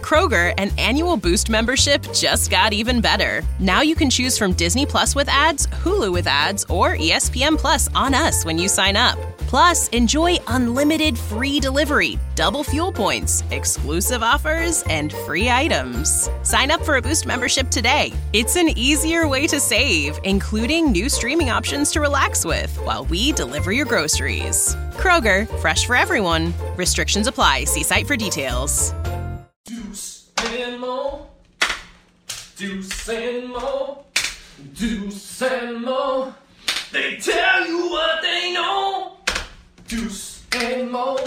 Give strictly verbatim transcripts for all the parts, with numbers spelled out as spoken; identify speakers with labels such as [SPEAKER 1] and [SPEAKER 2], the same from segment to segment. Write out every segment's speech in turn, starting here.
[SPEAKER 1] Kroger, an annual Boost membership just got even better. Now you can choose from Disney Plus with ads, Hulu with ads, or E S P N Plus on us when you sign up. Plus, enjoy unlimited free delivery, double fuel points, exclusive offers, and free items. Sign up for a Boost membership today. It's an easier way to save, including new streaming options to relax with while we deliver your groceries. Kroger, fresh for everyone. Restrictions apply. See site for details.
[SPEAKER 2] Deuce and Mo. Deuce and Mo. Deuce and Mo. They tell you what they know. Deuce and Mo.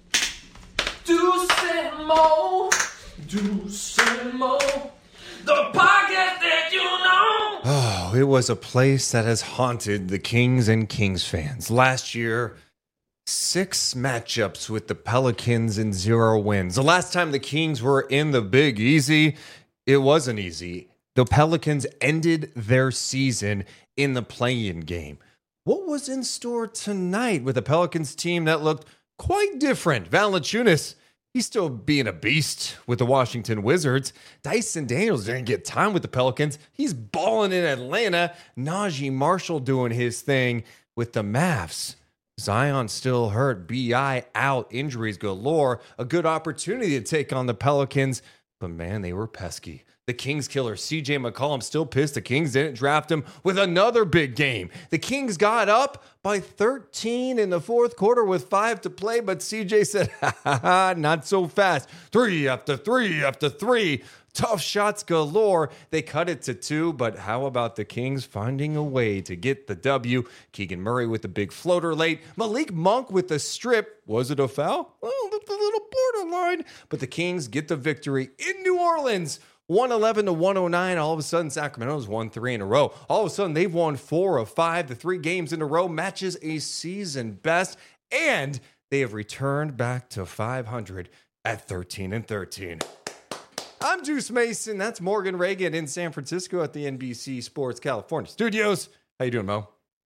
[SPEAKER 2] Deuce and Mo. Deuce and Mo. The podcast that you know.
[SPEAKER 3] Oh, it was a place that has haunted the Kings and Kings fans. Last year, six matchups with the Pelicans and zero wins. The last time the Kings were in the Big Easy, it wasn't easy. The Pelicans ended their season in the play-in game. What was in store tonight with a Pelicans team that looked quite different? Valanciunas, he's still being a beast with the Washington Wizards. Dyson Daniels didn't get time with the Pelicans. He's balling in Atlanta. Najee Marshall doing his thing with the Mavs. Zion still hurt. B I out. Injuries galore. A good opportunity to take on the Pelicans. But man, they were pesky. The Kings killer, C J McCollum, still pissed the Kings didn't draft him with another big game. The Kings got up by thirteen in the fourth quarter with five to play, but C J said, ha ha ha, not so fast. Three after three after three. Tough shots galore. They cut it to two, but how about the Kings finding a way to get the W? Keegan Murray with the big floater late. Malik Monk with the strip. Was it a foul? Well, it's a little borderline. But the Kings get the victory in New Orleans. one eleven to one oh nine. All of a sudden, Sacramento's won three in a row. All of a sudden, they've won four of five. The three games in a row matches a season best. And they have returned back to five hundred at thirteen and thirteen. I'm Deuce Mason. That's Morgan Reagan in San Francisco at the N B C Sports California studios. How you doing, Mo?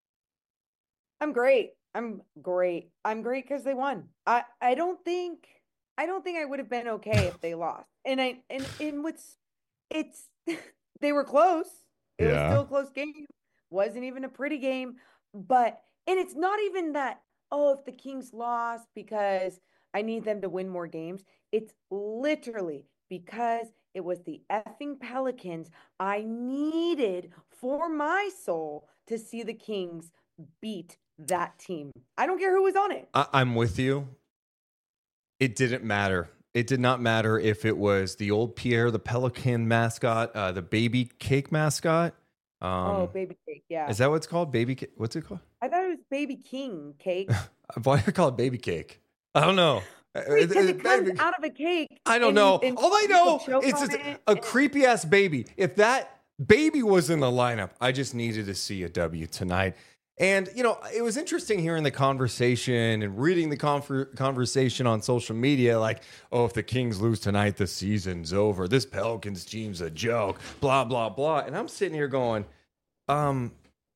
[SPEAKER 4] I'm great. I'm great. I'm great because they won. I, I don't think I don't think I would have been okay if they lost. And I and and what's it's they were close. It
[SPEAKER 3] Yeah.
[SPEAKER 4] was still a close game. Wasn't even a pretty game. But and it's not even that, oh, if the Kings lost because I need them to win more games. It's literally because it was the effing Pelicans. I needed for my soul to see the Kings beat that team. I don't care who was on it.
[SPEAKER 3] I- I'm with you. It didn't matter. It did not matter if it was the old Pierre, the Pelican mascot, uh, the baby cake mascot. Um,
[SPEAKER 4] oh, baby cake. Yeah.
[SPEAKER 3] Is that what it's called? Baby cake? What's it called?
[SPEAKER 4] I thought it was baby king cake.
[SPEAKER 3] Why do you call it baby cake? I don't know.
[SPEAKER 4] Because it comes
[SPEAKER 3] Baby-
[SPEAKER 4] out of a cake.
[SPEAKER 3] I don't
[SPEAKER 4] and-
[SPEAKER 3] know.
[SPEAKER 4] and
[SPEAKER 3] All I
[SPEAKER 4] people
[SPEAKER 3] know
[SPEAKER 4] choke
[SPEAKER 3] is
[SPEAKER 4] on
[SPEAKER 3] it's
[SPEAKER 4] it,
[SPEAKER 3] a
[SPEAKER 4] and-
[SPEAKER 3] creepy ass baby. If that baby was in the lineup, I just needed to see a W tonight. And, you know, it was interesting hearing the conversation and reading the conver- conversation on social media like, oh, if the Kings lose tonight, the season's over. This Pelicans team's a joke, blah, blah, blah. And I'm sitting here going, um,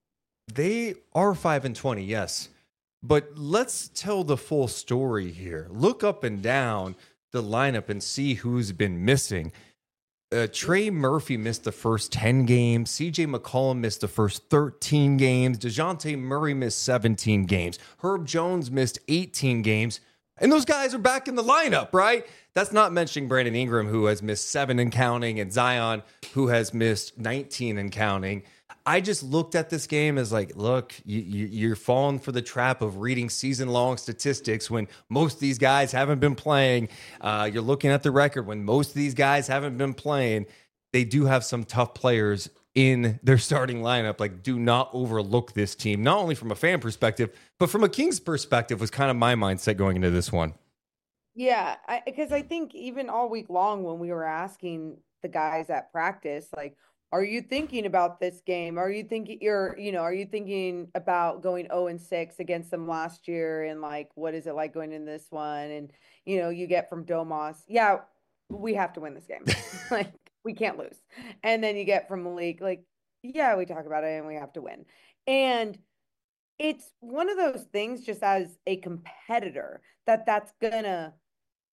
[SPEAKER 3] they are five and twenty, yes. But let's tell the full story here. Look up and down the lineup and see who's been missing. Uh, Trey Murphy missed the first ten games. C J McCollum missed the first thirteen games. DeJounte Murray missed seventeen games. Herb Jones missed eighteen games. And those guys are back in the lineup, right? That's not mentioning Brandon Ingram, who has missed seven and counting, and Zion, who has missed nineteen and counting. I just looked at this game as like, look, you, you, you're falling for the trap of reading season-long statistics when most of these guys haven't been playing. Uh, you're looking at the record when most of these guys haven't been playing. They do have some tough players in their starting lineup. Like, do not overlook this team, not only from a fan perspective, but from a Kings perspective was kind of my mindset going into this one.
[SPEAKER 4] Yeah, because I, I think even all week long when we were asking the guys at practice, like, are you thinking about this game? Are you thinking you're, you know, are you thinking about going oh and six against them last year? And like, what is it like going in this one? And, you know, you get from Domas, yeah, we have to win this game. Like, we can't lose. And then you get from Malik, like, yeah, we talk about it and we have to win. And it's one of those things just as a competitor that that's gonna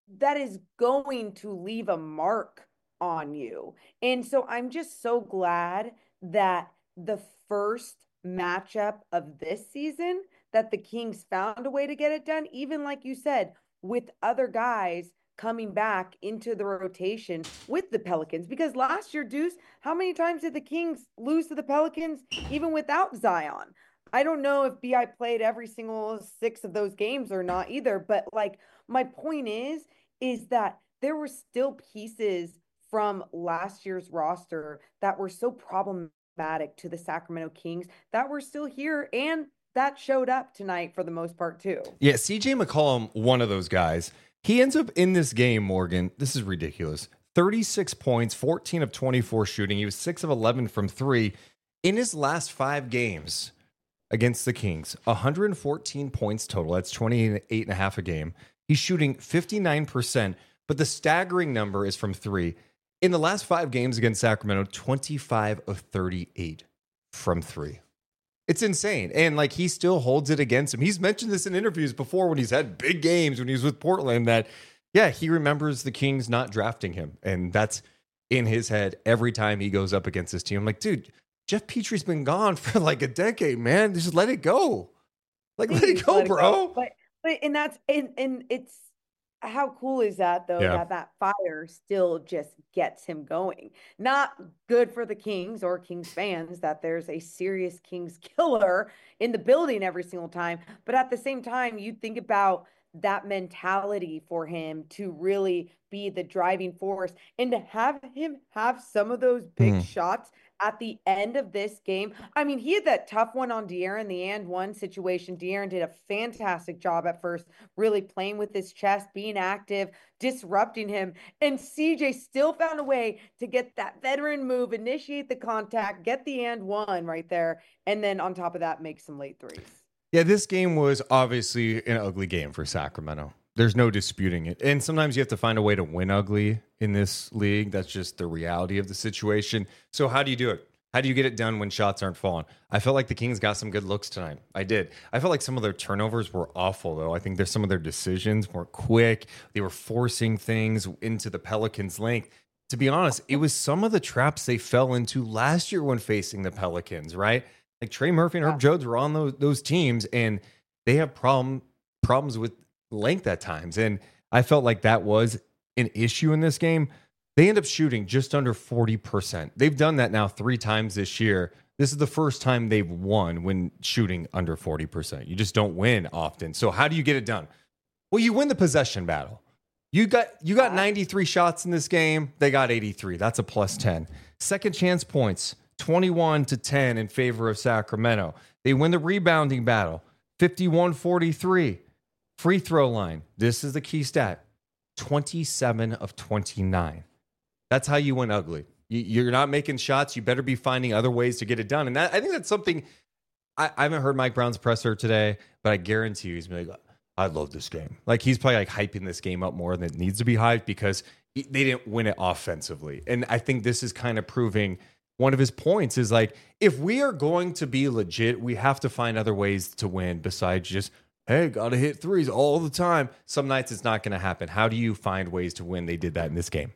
[SPEAKER 4] that is going to leave a mark on you. And so I'm just so glad that the first matchup of this season that the Kings found a way to get it done, even like you said, with other guys coming back into the rotation with the Pelicans. Because last year, Deuce, how many times did the Kings lose to the Pelicans even without Zion? I don't know if B I played every single six of those games or not either, but like my point is, is that there were still pieces from last year's roster that were so problematic to the Sacramento Kings that were still here, and that showed up tonight for the most part too.
[SPEAKER 3] Yeah, C J McCollum, one of those guys. He ends up in this game, Morgan. This is ridiculous. thirty-six points, fourteen of twenty-four shooting. He was six of eleven from three. In his last five games against the Kings, one hundred fourteen points total. That's twenty-eight and a half a game. He's shooting fifty-nine percent, but the staggering number is from three. In the last five games against Sacramento, twenty-five of thirty-eight from three. It's insane. And like he still holds it against him. He's mentioned this in interviews before when he's had big games, when he was with Portland, that, yeah, he remembers the Kings not drafting him. And that's in his head every time he goes up against this team. I'm like, dude, Jeff Petrie's been gone for like a decade, man. Just let it go. Like, let it go, let it bro. Go.
[SPEAKER 4] But, but, and that's, and, and it's, how cool is that though, yeah. that that fire still just gets him going. Not good for the Kings or Kings fans that there's a serious Kings killer in the building every single time. But at the same time, you think about that mentality for him to really be the driving force and to have him have some of those big mm. shots at the end of this game. I mean, he had that tough one on De'Aaron, the and one situation. De'Aaron did a fantastic job at first, really playing with his chest, being active, disrupting him. And C J still found a way to get that veteran move, initiate the contact, get the and one right there. And then on top of that, make some late threes.
[SPEAKER 3] Yeah, this game was obviously an ugly game for Sacramento. There's no disputing it. And sometimes you have to find a way to win ugly in this league. That's just the reality of the situation. So how do you do it? How do you get it done when shots aren't falling? I felt like the Kings got some good looks tonight. I did. I felt like some of their turnovers were awful, though. I think there's some of their decisions were quick. They were forcing things into the Pelicans' length. To be honest, it was some of the traps they fell into last year when facing the Pelicans, right? Like Trey Murphy and Herb Jones were on those, those teams, and they have problem problems with length at times. And I felt like that was an issue in this game. They end up shooting just under forty percent. They've done that now three times this year. This is the first time they've won when shooting under forty percent. You just don't win often. So how do you get it done? Well, you win the possession battle. You got you got ninety-three shots in this game. They got eighty-three. That's a plus ten. Second chance points, twenty-one to ten in favor of Sacramento. They win the rebounding battle, fifty-one forty-three. Free throw line. This is the key stat. twenty-seven of twenty-nine. That's how you win ugly. You're not making shots. You better be finding other ways to get it done. And that, I think that's something, I, I haven't heard Mike Brown's presser today, but I guarantee you he's been like, I love this game. Like he's probably like hyping this game up more than it needs to be hyped because he, they didn't win it offensively. And I think this is kind of proving one of his points is like, if we are going to be legit, we have to find other ways to win besides just, hey, got to hit threes all the time. Some nights it's not going to happen. How do you find ways to win? They did that in this game.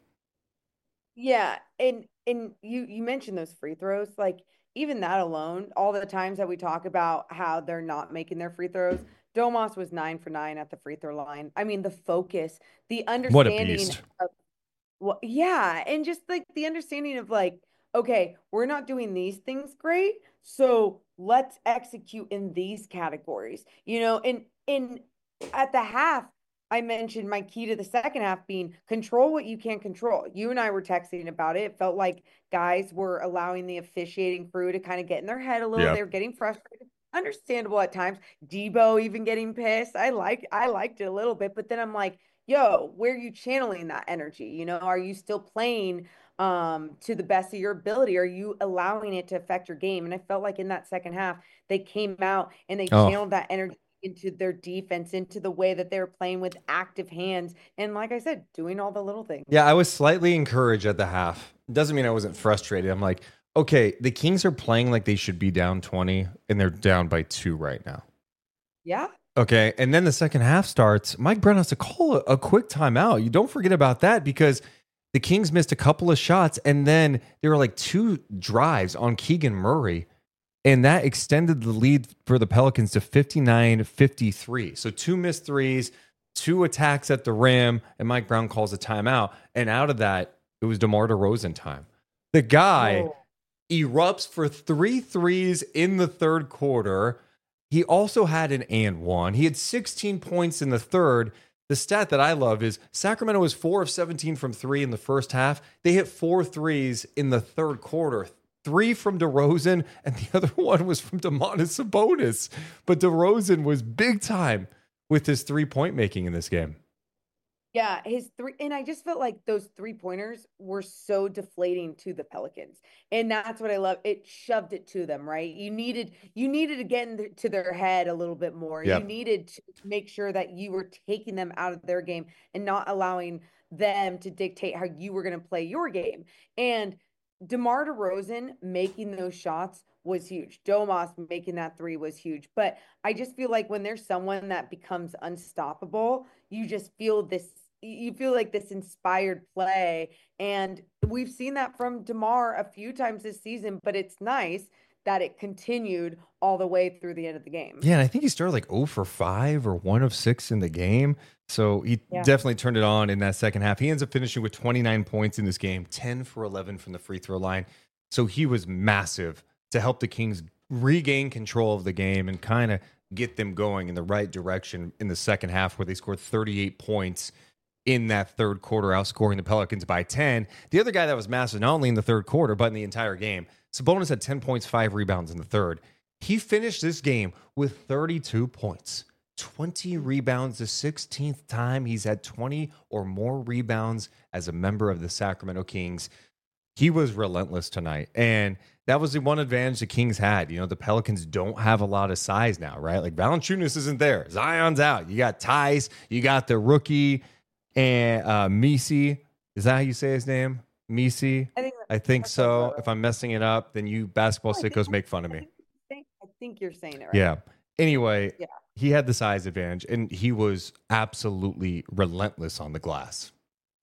[SPEAKER 4] Yeah, and and you you mentioned those free throws. Like even that alone, all the times that we talk about how they're not making their free throws, Domas was nine for nine at the free throw line. I mean, the focus, the understanding.
[SPEAKER 3] What a beast.
[SPEAKER 4] Of, well, yeah, and just like the understanding of like, okay, we're not doing these things great, so let's execute in these categories. You know, and in at the half, I mentioned my key to the second half being control what you can't control. You and I were texting about it. It felt like guys were allowing the officiating crew to kind of get in their head a little. Yep. They were getting frustrated. Understandable at times. Debo even getting pissed. I like I liked it a little bit, but then I'm like, yo, where are you channeling that energy? You know, are you still playing um, to the best of your ability? Are you allowing it to affect your game? And I felt like in that second half, they came out and they oh. channeled that energy into their defense, into the way that they were playing with active hands. And like I said, doing all the little things.
[SPEAKER 3] Yeah, I was slightly encouraged at the half. Doesn't mean I wasn't frustrated. I'm like, okay, the Kings are playing like they should be down twenty, and they're down by two right now.
[SPEAKER 4] Yeah.
[SPEAKER 3] Okay. And then the second half starts. Mike Brown has to call a, a quick timeout. You don't forget about that because the Kings missed a couple of shots and then there were like two drives on Keegan Murray. And that extended the lead for the Pelicans to fifty-nine fifty-three. So two missed threes, two attacks at the rim, and Mike Brown calls a timeout. And out of that, it was DeMar DeRozan time. The guy
[SPEAKER 4] Oh.
[SPEAKER 3] erupts for three threes in the third quarter. He also had an and one. He had sixteen points in the third. The stat that I love is Sacramento was four of seventeen from three in the first half. They hit four threes in the third quarter. Three from DeRozan, and the other one was from Domantas Sabonis. But DeRozan was big time with his three-point making in this game.
[SPEAKER 4] Yeah, his three, and I just felt like those three pointers were so deflating to the Pelicans, and that's what I love. It shoved it to them, right? You needed you needed to get into their head a little bit more.
[SPEAKER 3] Yep.
[SPEAKER 4] You needed to make sure that you were taking them out of their game and not allowing them to dictate how you were going to play your game. And DeMar DeRozan making those shots was huge. Domas making that three was huge. But I just feel like when there's someone that becomes unstoppable, you just feel this, you feel like this inspired play. And we've seen that from DeMar a few times this season, but it's nice that it continued all the way through the end of the game.
[SPEAKER 3] Yeah, and I think he started like zero for five or one of six in the game. So he
[SPEAKER 4] Yeah.
[SPEAKER 3] definitely turned it on in that second half. He ends up finishing with twenty-nine points in this game, ten for eleven from the free throw line. So he was massive to help the Kings regain control of the game and kind of get them going in the right direction in the second half, where they scored thirty-eight points in that third quarter, outscoring the Pelicans by ten. The other guy that was massive, not only in the third quarter, but in the entire game, Sabonis had ten points, five rebounds in the third. He finished this game with thirty-two points, twenty rebounds, the sixteenth time he's had twenty or more rebounds as a member of the Sacramento Kings. He was relentless tonight. And that was the one advantage the Kings had. You know, the Pelicans don't have a lot of size now, right? Like Valanciunas isn't there. Zion's out. You got Tice. You got the rookie and uh, Misi. Is that how you say his name? Misi?
[SPEAKER 4] I think
[SPEAKER 3] I think
[SPEAKER 4] that's
[SPEAKER 3] so.
[SPEAKER 4] also-
[SPEAKER 3] If I'm messing it up, then you basketball
[SPEAKER 4] I think-
[SPEAKER 3] sickos make fun of me.
[SPEAKER 4] I think you're saying it right.
[SPEAKER 3] Yeah. Anyway,
[SPEAKER 4] Yeah.
[SPEAKER 3] he had the size advantage, and he was absolutely relentless on the glass.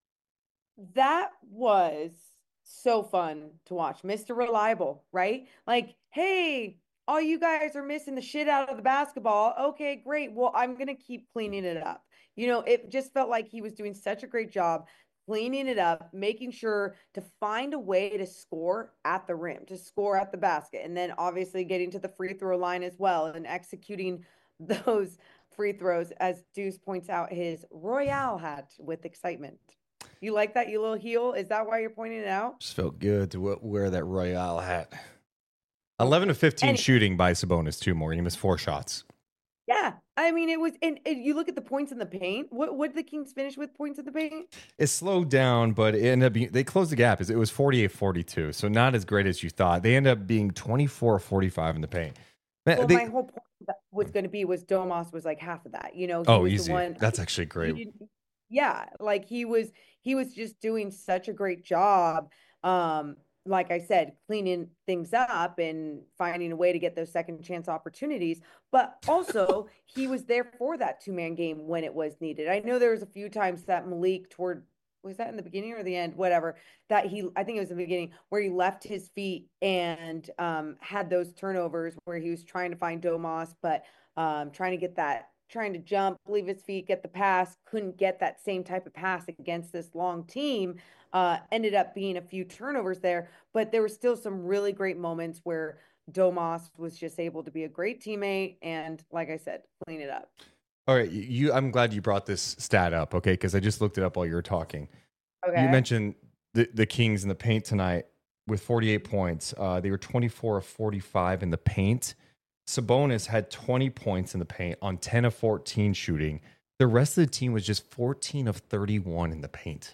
[SPEAKER 4] That was so fun to watch. Mister Reliable, right? Like, hey, all you guys are missing the shit out of the basketball. Okay, great. Well, I'm going to keep cleaning it up. You know, it just felt like he was doing such a great job cleaning it up, making sure to find a way to score at the rim, to score at the basket, and then obviously getting to the free throw line as well and executing those free throws, as Deuce points out his Royale hat with excitement. You like that, you little heel? Is that why you're pointing it out?
[SPEAKER 3] Just felt good to w- wear that Royale hat. eleven to fifteen
[SPEAKER 4] And-
[SPEAKER 3] shooting by Sabonis, two more. He missed four shots.
[SPEAKER 4] Yeah. I mean, it was, and, and you look at the points in the paint. What what did the Kings finish with points in the paint?
[SPEAKER 3] It slowed down, but it ended up being, they closed the gap. It was forty-eight forty-two, so not as great as you thought. They ended up being twenty-four forty-five in the paint. Man,
[SPEAKER 4] Well,
[SPEAKER 3] they-
[SPEAKER 4] my whole point that was going to be was Domas was like half of that. You know, he
[SPEAKER 3] oh,
[SPEAKER 4] was
[SPEAKER 3] easy.
[SPEAKER 4] the one.
[SPEAKER 3] That's actually
[SPEAKER 4] he
[SPEAKER 3] great.
[SPEAKER 4] didn't- yeah, like he was he was just doing such a great job. Um, like I said, cleaning things up and finding a way to get those second chance opportunities. But also, he was there for that two man game when it was needed. I know there was a few times that Malik toward was that in the beginning or the end, whatever, that he I think it was the beginning where he left his feet and um, had those turnovers where he was trying to find Domas, but um, trying to get that trying to jump, leave his feet, get the pass, couldn't get that same type of pass against this long team. Uh, ended up being a few turnovers there, but there were still some really great moments where Domas was just able to be a great teammate and, like I said, clean it up.
[SPEAKER 3] All right, you. I'm glad you brought this stat up, okay? Because I just looked it up while you were talking.
[SPEAKER 4] Okay.
[SPEAKER 3] You mentioned the, the Kings in the paint tonight with forty-eight points. Uh, they were twenty-four of forty-five in the paint. Sabonis had twenty points in the paint on ten of fourteen shooting. The rest of the team was just fourteen of thirty-one in the paint.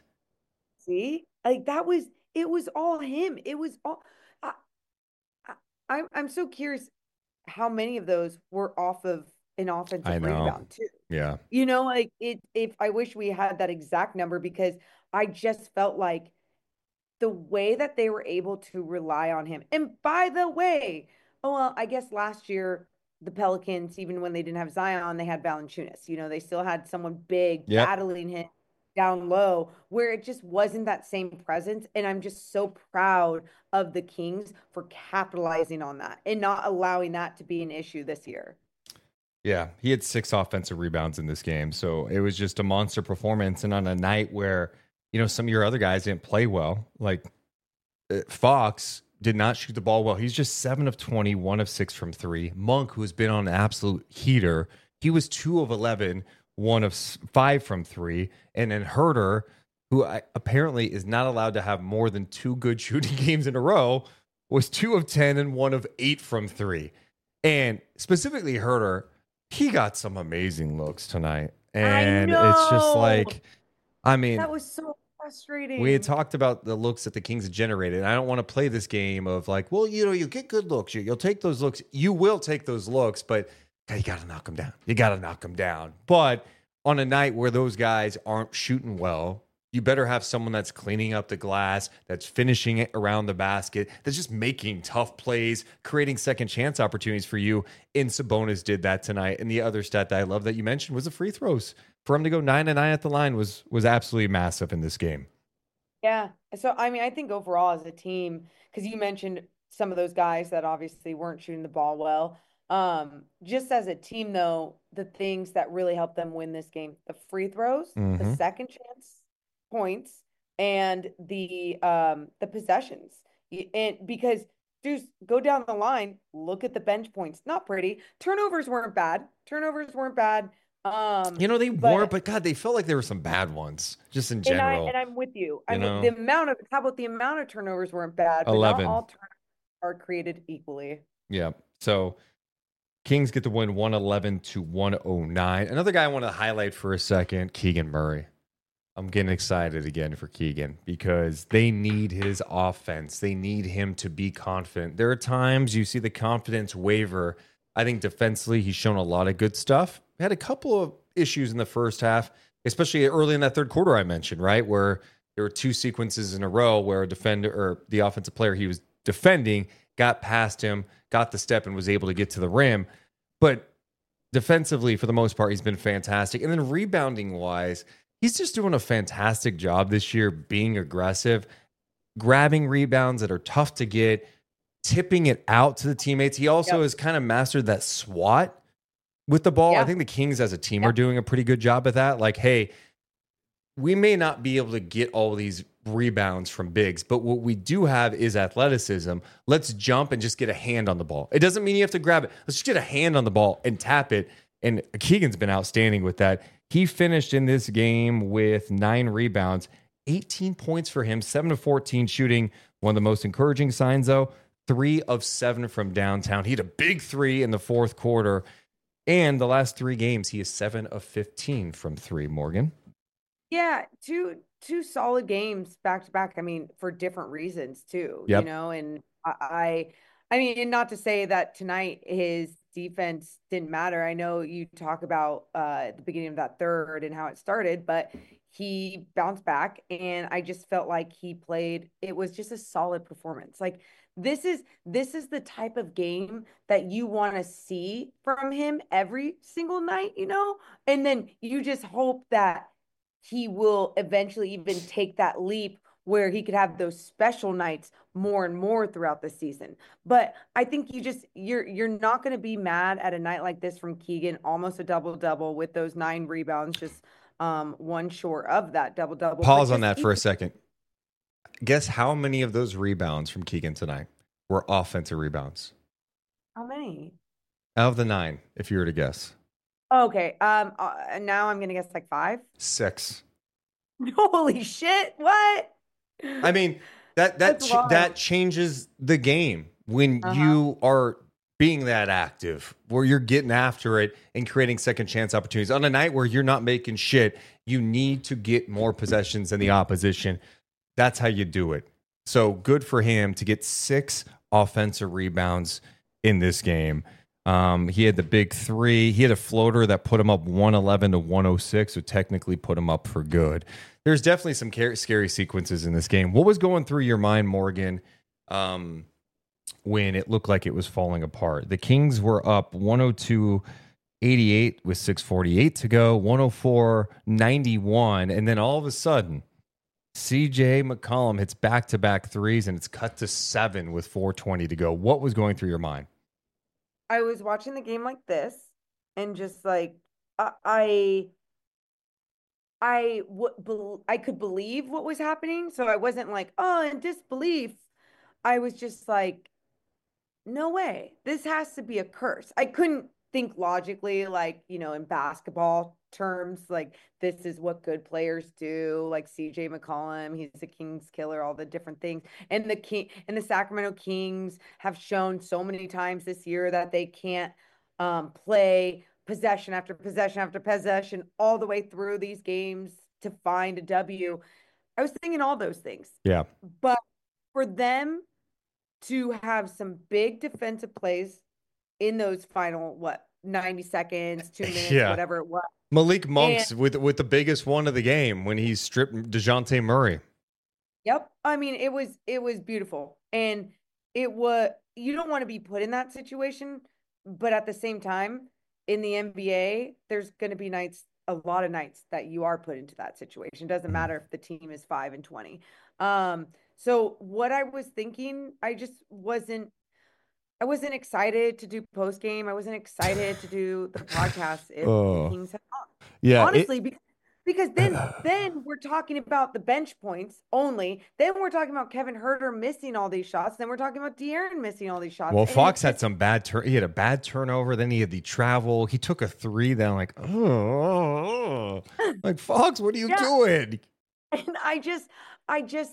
[SPEAKER 4] See, like that was it was all him. It was all. I, I, I'm I'm so curious how many of those were off of an offensive
[SPEAKER 3] I know.
[SPEAKER 4] rebound too.
[SPEAKER 3] Yeah.
[SPEAKER 4] You know, like it. If I wish we had that exact number because I just felt like the way that they were able to rely on him. And by the way, oh well, I guess last year the Pelicans, even when they didn't have Zion, they had Valanciunas. You know, they still had someone big
[SPEAKER 3] Yep.
[SPEAKER 4] battling him down low, where it just wasn't that same presence. And I'm just so proud of the Kings for capitalizing on that and not allowing that to be an issue this year.
[SPEAKER 3] Yeah, he had six offensive rebounds in this game. So it was just a monster performance. And on a night where, you know, some of your other guys didn't play well, like uh, Fox did not shoot the ball well. He's just seven of twenty, one of six from three. Monk, who's been on an absolute heater, he was two of eleven, one of s- five from three. And then Herter, who I, apparently is not allowed to have more than two good shooting games in a row, was two of ten and one of eight from three. And specifically Herter, he got some amazing looks tonight. And it's just
[SPEAKER 4] know.
[SPEAKER 3] like, I mean,
[SPEAKER 4] That was so frustrating.
[SPEAKER 3] we had talked about the looks that the Kings had generated. And I don't want to play this game of like, well, you know, you get good looks. You, you'll take those looks. You will take those looks, but God, you got to knock them down. You got to knock them down. But on a night where those guys aren't shooting well, you better have someone that's cleaning up the glass, that's finishing it around the basket, that's just making tough plays, creating second chance opportunities for you. And Sabonis did that tonight. And the other stat that I love that you mentioned was the free throws. For him to go nine and nine at the line was was absolutely massive in this game.
[SPEAKER 4] Yeah. So, I mean, I think overall as a team, because you mentioned some of those guys that obviously weren't shooting the ball well. Um, just as a team, though, the things that really helped them win this game, the free throws, the
[SPEAKER 3] Mhm.
[SPEAKER 4] second chance points, and the um the possessions. Y- And because dudes go down the line, look at the bench points. Not pretty. Turnovers weren't bad. Turnovers weren't bad. Um,
[SPEAKER 3] You know, they
[SPEAKER 4] but-
[SPEAKER 3] weren't, but God, they felt like there were some bad ones just in
[SPEAKER 4] and I
[SPEAKER 3] general.
[SPEAKER 4] and I'm with you. I
[SPEAKER 3] You
[SPEAKER 4] mean,
[SPEAKER 3] know?
[SPEAKER 4] the amount of how about the amount of turnovers weren't bad, but
[SPEAKER 3] eleven.
[SPEAKER 4] not all turnovers are created equally.
[SPEAKER 3] Yeah. So Kings get the win one eleven to one oh nine. Another guy I want to highlight for a second, Keegan Murray. I'm getting excited again for Keegan because they need his offense. They need him to be confident. There are times you see the confidence waver. I think defensively, he's shown a lot of good stuff. Had a couple of issues in the first half, especially early in that third quarter I mentioned, right? Where there were two sequences in a row where a defender or the offensive player he was defending got past him, got the step, and was able to get to the rim. But defensively, for the most part, he's been fantastic. And then rebounding wise, he's just doing a fantastic job this year, being aggressive, grabbing rebounds that are tough to get, tipping it out to the teammates. He also
[SPEAKER 4] Yep.
[SPEAKER 3] has kind of mastered that swat with the ball.
[SPEAKER 4] Yeah.
[SPEAKER 3] I think the Kings as a team
[SPEAKER 4] Yeah.
[SPEAKER 3] are doing a pretty good job at that. Like, hey, we may not be able to get all these rebounds from bigs, but what we do have is athleticism. Let's jump and just get a hand on the ball. It doesn't mean you have to grab it. Let's just get a hand on the ball and tap it. And Keegan's been outstanding with that. He finished in this game with nine rebounds, eighteen points for him, seven of fourteen shooting. One of the most encouraging signs, though, three of seven from downtown. He had a big three in the fourth quarter. And the last three games, he is seven of fifteen from three, Morgan.
[SPEAKER 4] Yeah, two two solid games back to back. I mean, for different reasons too.
[SPEAKER 3] Yep.
[SPEAKER 4] You know, and I, I, I mean, and not to say that tonight his defense didn't matter. I know you talk about uh, at the beginning of that third and how it started, but he bounced back, and I just felt like he played. It was just a solid performance. Like this is this is the type of game that you want to see from him every single night. You know, and then you just hope that he will eventually even take that leap where he could have those special nights more and more throughout the season. But I think you just you're you're not going to be mad at a night like this from Keegan, almost a double double with those nine rebounds, just um one short of that double double.
[SPEAKER 3] Pause on that for a second. Guess how many of those rebounds from Keegan tonight were offensive rebounds?
[SPEAKER 4] How many?
[SPEAKER 3] Out of the nine, if you were to guess.
[SPEAKER 4] Okay. Um. Uh, now I'm gonna guess like five.
[SPEAKER 3] Six.
[SPEAKER 4] Holy shit! What?
[SPEAKER 3] I mean, that that
[SPEAKER 4] That's
[SPEAKER 3] ch-
[SPEAKER 4] wild.
[SPEAKER 3] that changes the game when
[SPEAKER 4] Uh-huh.
[SPEAKER 3] you are being that active, where you're getting after it and creating second chance opportunities. On a night where you're not making shit, you need to get more possessions than the opposition. That's how you do it. So good for him to get six offensive rebounds in this game. Um, he had the big three. He had a floater that put him up one eleven to one oh six, so technically put him up for good. There's definitely some scary sequences in this game. What was going through your mind, Morgan, um, when it looked like it was falling apart. The Kings were up one oh two eighty-eight with six forty-eight to go, one oh four ninety-one, and then all of a sudden, C J McCollum hits back-to-back threes, and it's cut to seven with four twenty to go. What was going through your mind?
[SPEAKER 4] I was watching the game like this, and just like uh, I, I would, I could believe what was happening, so I wasn't like, oh, in disbelief. I was just like, no way, this has to be a curse. I couldn't think logically, like, you know, in basketball terms, like this is what good players do, like C J McCollum, he's a Kings killer, all the different things. And the King and the Sacramento Kings have shown so many times this year that they can't um, play possession after possession after possession all the way through these games to find a W. I was thinking all those things.
[SPEAKER 3] Yeah.
[SPEAKER 4] But for them to have some big defensive plays in those final, what, ninety seconds, two minutes, yeah. whatever it was.
[SPEAKER 3] Malik Monk's and, with with the biggest one of the game when he stripped DeJounte Murray.
[SPEAKER 4] Yep. I mean, it was it was beautiful. And it was, you don't want to be put in that situation, but at the same time, in the N B A, there's going to be nights, a lot of nights that you are put into that situation. Doesn't matter if the team is five and twenty. Um, so what I was thinking, I just wasn't I wasn't excited to do post game. I wasn't excited to do the podcast if oh. the Kings had lost.
[SPEAKER 3] Yeah,
[SPEAKER 4] honestly,
[SPEAKER 3] it,
[SPEAKER 4] because because then then we're talking about the bench points only. Then we're talking about Kevin Huerter missing all these shots. Then we're talking about De'Aaron missing all these shots.
[SPEAKER 3] Well,
[SPEAKER 4] and
[SPEAKER 3] Fox had some bad turn. He had a bad turnover. Then he had the travel. He took a three. Then I'm like, oh, like Fox, what are you yeah. doing?
[SPEAKER 4] And I just, I just,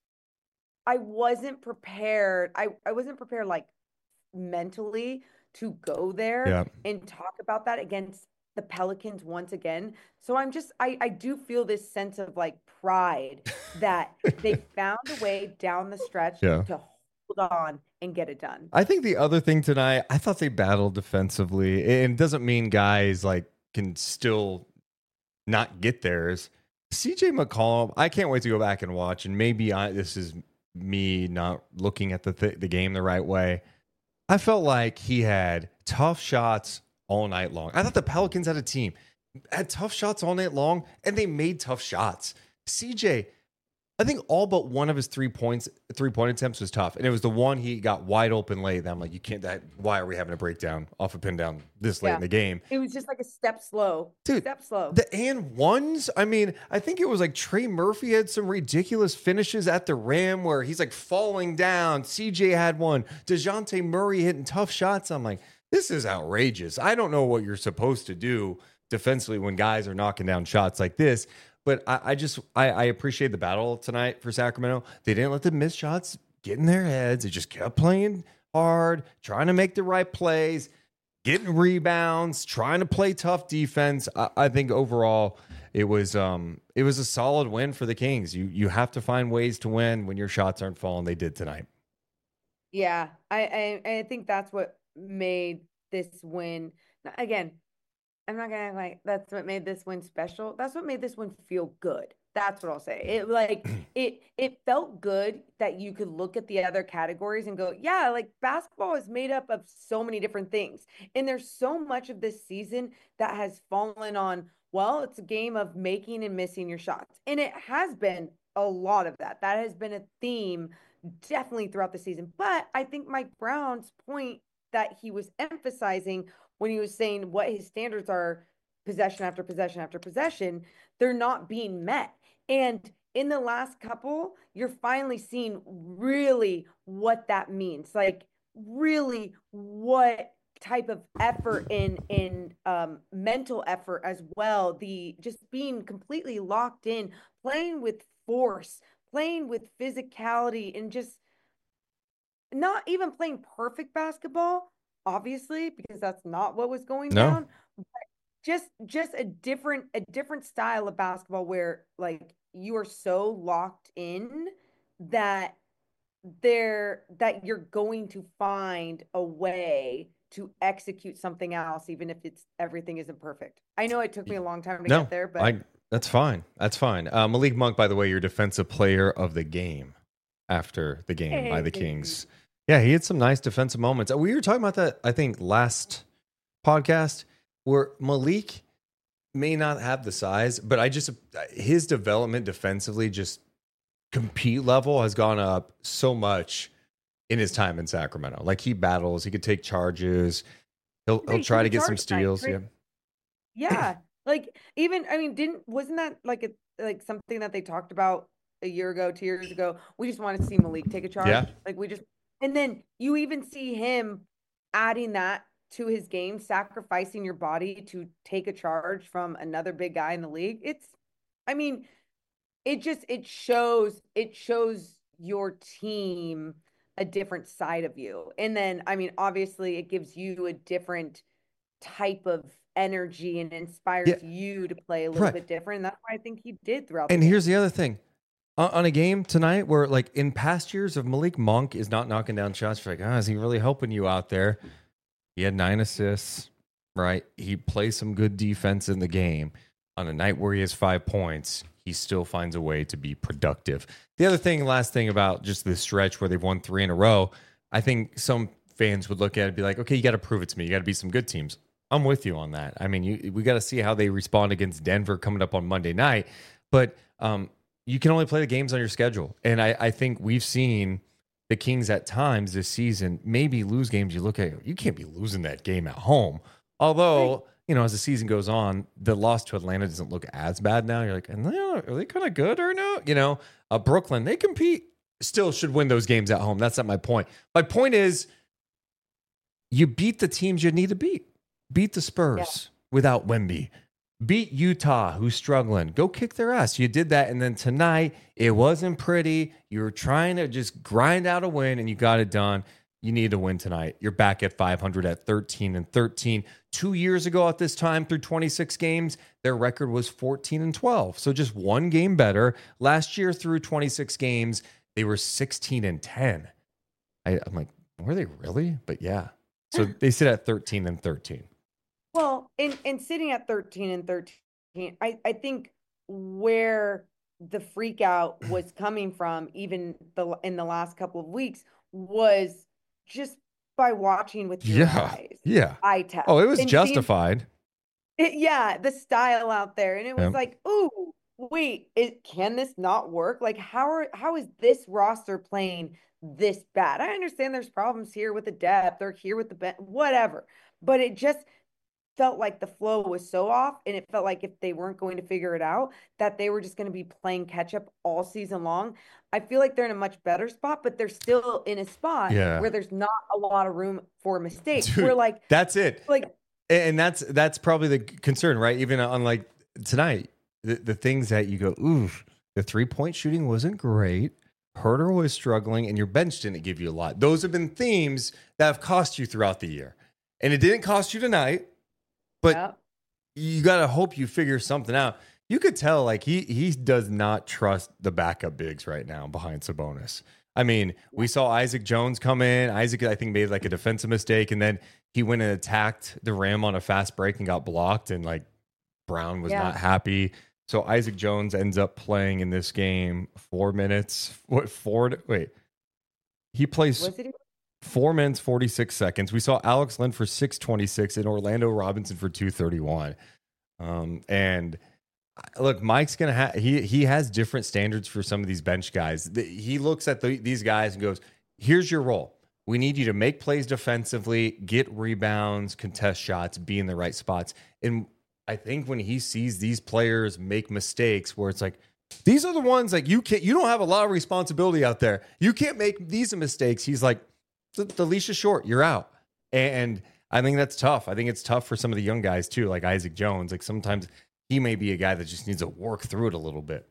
[SPEAKER 4] I wasn't prepared. I I wasn't prepared like. mentally to go there
[SPEAKER 3] yeah.
[SPEAKER 4] and talk about that against the Pelicans once again. So I'm just I I do feel this sense of like pride that they found a way down the stretch
[SPEAKER 3] yeah.
[SPEAKER 4] to hold on and get it done.
[SPEAKER 3] I think the other thing tonight, I thought they battled defensively. And it doesn't mean guys like can still not get theirs. C J McCollum, I can't wait to go back and watch, and maybe I this is me not looking at the th- the game the right way. I felt like he had tough shots all night long. I thought the Pelicans had a team, had tough shots all night long, and they made tough shots. C J, I think all but one of his three points, three point attempts was tough, and it was the one he got wide open late. That I'm like, you can't. That why are we having a breakdown off a pin down this late yeah. in the game?
[SPEAKER 4] It was just like a step slow,
[SPEAKER 3] dude.
[SPEAKER 4] Step slow.
[SPEAKER 3] The and ones. I mean, I think it was like Trey Murphy had some ridiculous finishes at the rim where he's like falling down. C J had one. DeJounte Murray hitting tough shots. I'm like, this is outrageous. I don't know what you're supposed to do defensively when guys are knocking down shots like this. But I, I just I, I appreciate the battle tonight for Sacramento. They didn't let the missed shots get in their heads. They just kept playing hard, trying to make the right plays, getting rebounds, trying to play tough defense. I, I think overall it was um it was a solid win for the Kings. You you have to find ways to win when your shots aren't falling. They did tonight.
[SPEAKER 4] Yeah, I I, I think that's what made this win again. I'm not gonna like that's what made this win special. That's what made this one feel good. That's what I'll say. It like it it felt good that you could look at the other categories and go, yeah, like basketball is made up of so many different things. And there's so much of this season that has fallen on, well, it's a game of making and missing your shots. And it has been a lot of that. That has been a theme definitely throughout the season. But I think Mike Brown's point that he was emphasizing when he was saying what his standards are possession after possession after possession, they're not being met. And in the last couple, you're finally seeing really what that means. Like really what type of effort in, in um, mental effort as well. The just being completely locked in, playing with force, playing with physicality, and just not even playing perfect basketball, obviously, because that's not what was going
[SPEAKER 3] no.
[SPEAKER 4] down. But just just a different a different style of basketball where like you are so locked in that there that you're going to find a way to execute something else, even if it's everything isn't perfect. I know it took me a long time to
[SPEAKER 3] no,
[SPEAKER 4] get there, but
[SPEAKER 3] I, that's fine. That's fine. Uh, Malik Monk, by the way, your defensive player of the game after the game hey. by the Kings. Yeah, he had some nice defensive moments. We were talking about that, I think, last podcast, where Malik may not have the size, but I just his development defensively, just compete level has gone up so much in his time in Sacramento. Like, he battles, he could take charges, he'll
[SPEAKER 4] Yeah,
[SPEAKER 3] he'll
[SPEAKER 4] he
[SPEAKER 3] try
[SPEAKER 4] took
[SPEAKER 3] to
[SPEAKER 4] a
[SPEAKER 3] get some
[SPEAKER 4] charge tonight.
[SPEAKER 3] steals.
[SPEAKER 4] Great.
[SPEAKER 3] Yeah,
[SPEAKER 4] Yeah, like even I mean, didn't wasn't that like a like something that they talked about a year ago, two years ago? We just wanted to see Malik take a charge.
[SPEAKER 3] Yeah.
[SPEAKER 4] Like we just, and then you even see him adding that to his game, sacrificing your body to take a charge from another big guy in the league. It's, I mean, it just it shows it shows your team a different side of you. And then I mean, obviously it gives you a different type of energy and inspires
[SPEAKER 3] Yeah.
[SPEAKER 4] you to play a little
[SPEAKER 3] Right.
[SPEAKER 4] bit different. And that's what I think he did throughout
[SPEAKER 3] and
[SPEAKER 4] the game.
[SPEAKER 3] here's the other thing. On on a game tonight where, like, in past years, if Malik Monk is not knocking down shots, you're like, ah, is he really helping you out there? He had nine assists, right? He plays some good defense in the game. On a night where he has five points, he still finds a way to be productive. The other thing, last thing about just this stretch where they've won three in a row, I think some fans would look at it and be like, okay, you got to prove it to me. You got to beat some good teams. I'm with you on that. I mean, you, we got to see how they respond against Denver coming up on Monday night. But um, you can only play the games on your schedule. And I, I think we've seen the Kings at times this season maybe lose games. You look at, you can't be losing that game at home. Although,
[SPEAKER 4] Right.
[SPEAKER 3] you know, as the season goes on, the loss to Atlanta doesn't look as bad now. You're like, are they kind of good or no? You know, uh, Brooklyn, they compete, still should win those games at home. That's not my point. My point is, you beat the teams you need to beat. Beat the Spurs without Wemby. Beat Utah, who's struggling. Go kick their ass. You did that. And then tonight, it wasn't pretty. You were trying to just grind out a win, and you got it done. You need to win tonight. You're back at five hundred at thirteen and thirteen. Two years ago at this time, through twenty-six games, their record was fourteen and twelve. So just one game better. Last year, through twenty-six games, they were sixteen and ten. I, I'm like, were they really? But yeah. So they sit at thirteen and thirteen.
[SPEAKER 4] Well, in in sitting at thirteen and thirteen, I, I think where the freak out was coming from, even the in the last couple of weeks, was just by watching with your
[SPEAKER 3] Yeah.
[SPEAKER 4] eyes.
[SPEAKER 3] Yeah.
[SPEAKER 4] Eye test.
[SPEAKER 3] Oh, it was
[SPEAKER 4] and seeing-
[SPEAKER 3] justified.
[SPEAKER 4] it- yeah, the style out there. And it was
[SPEAKER 3] Yeah.
[SPEAKER 4] like, ooh, wait, it, can this not work? Like, how are how is this roster playing this bad? I understand there's problems here with the depth or here with the bench, whatever. But it just felt like the flow was so off, and it felt like if they weren't going to figure it out, that they were just going to be playing catch up all season long. I feel like they're in a much better spot, but they're still in a spot
[SPEAKER 3] Yeah.
[SPEAKER 4] where there's not a lot of room for mistakes.
[SPEAKER 3] Dude,
[SPEAKER 4] We're like,
[SPEAKER 3] That's it.
[SPEAKER 4] like,
[SPEAKER 3] And that's that's probably the concern, right? Even on, like, tonight, the, the things that you go, ooh, the three-point shooting wasn't great. Herter was struggling, and your bench didn't give you a lot. Those have been themes that have cost you throughout the year. And it didn't cost you tonight, but
[SPEAKER 4] yeah.
[SPEAKER 3] you got to hope you figure something out. You could tell, like, he he does not trust the backup bigs right now behind Sabonis. I mean, we saw Isaac Jones come in. Isaac, I think, made like a defensive mistake, and then he went and attacked the rim on a fast break and got blocked, and like Brown was
[SPEAKER 4] Yeah.
[SPEAKER 3] not happy. So Isaac Jones ends up playing in this game four minutes. What four? Wait, he plays
[SPEAKER 4] Was it?
[SPEAKER 3] four minutes forty-six seconds. We saw Alex Len for six twenty-six and Orlando Robinson for two thirty-one. Um, and look, Mike's gonna have he he has different standards for some of these bench guys. The, he looks at the, these guys and goes, "Here's your role. We need you to make plays defensively, get rebounds, contest shots, be in the right spots." And I think when he sees these players make mistakes, where it's like, these are the ones like you can't, you don't have a lot of responsibility out there. You can't make these mistakes. He's like, the, the leash is short. You're out. And I think that's tough. I think it's tough for some of the young guys too, like Isaac Jones. Like sometimes he may be a guy that just needs to work through it a little bit.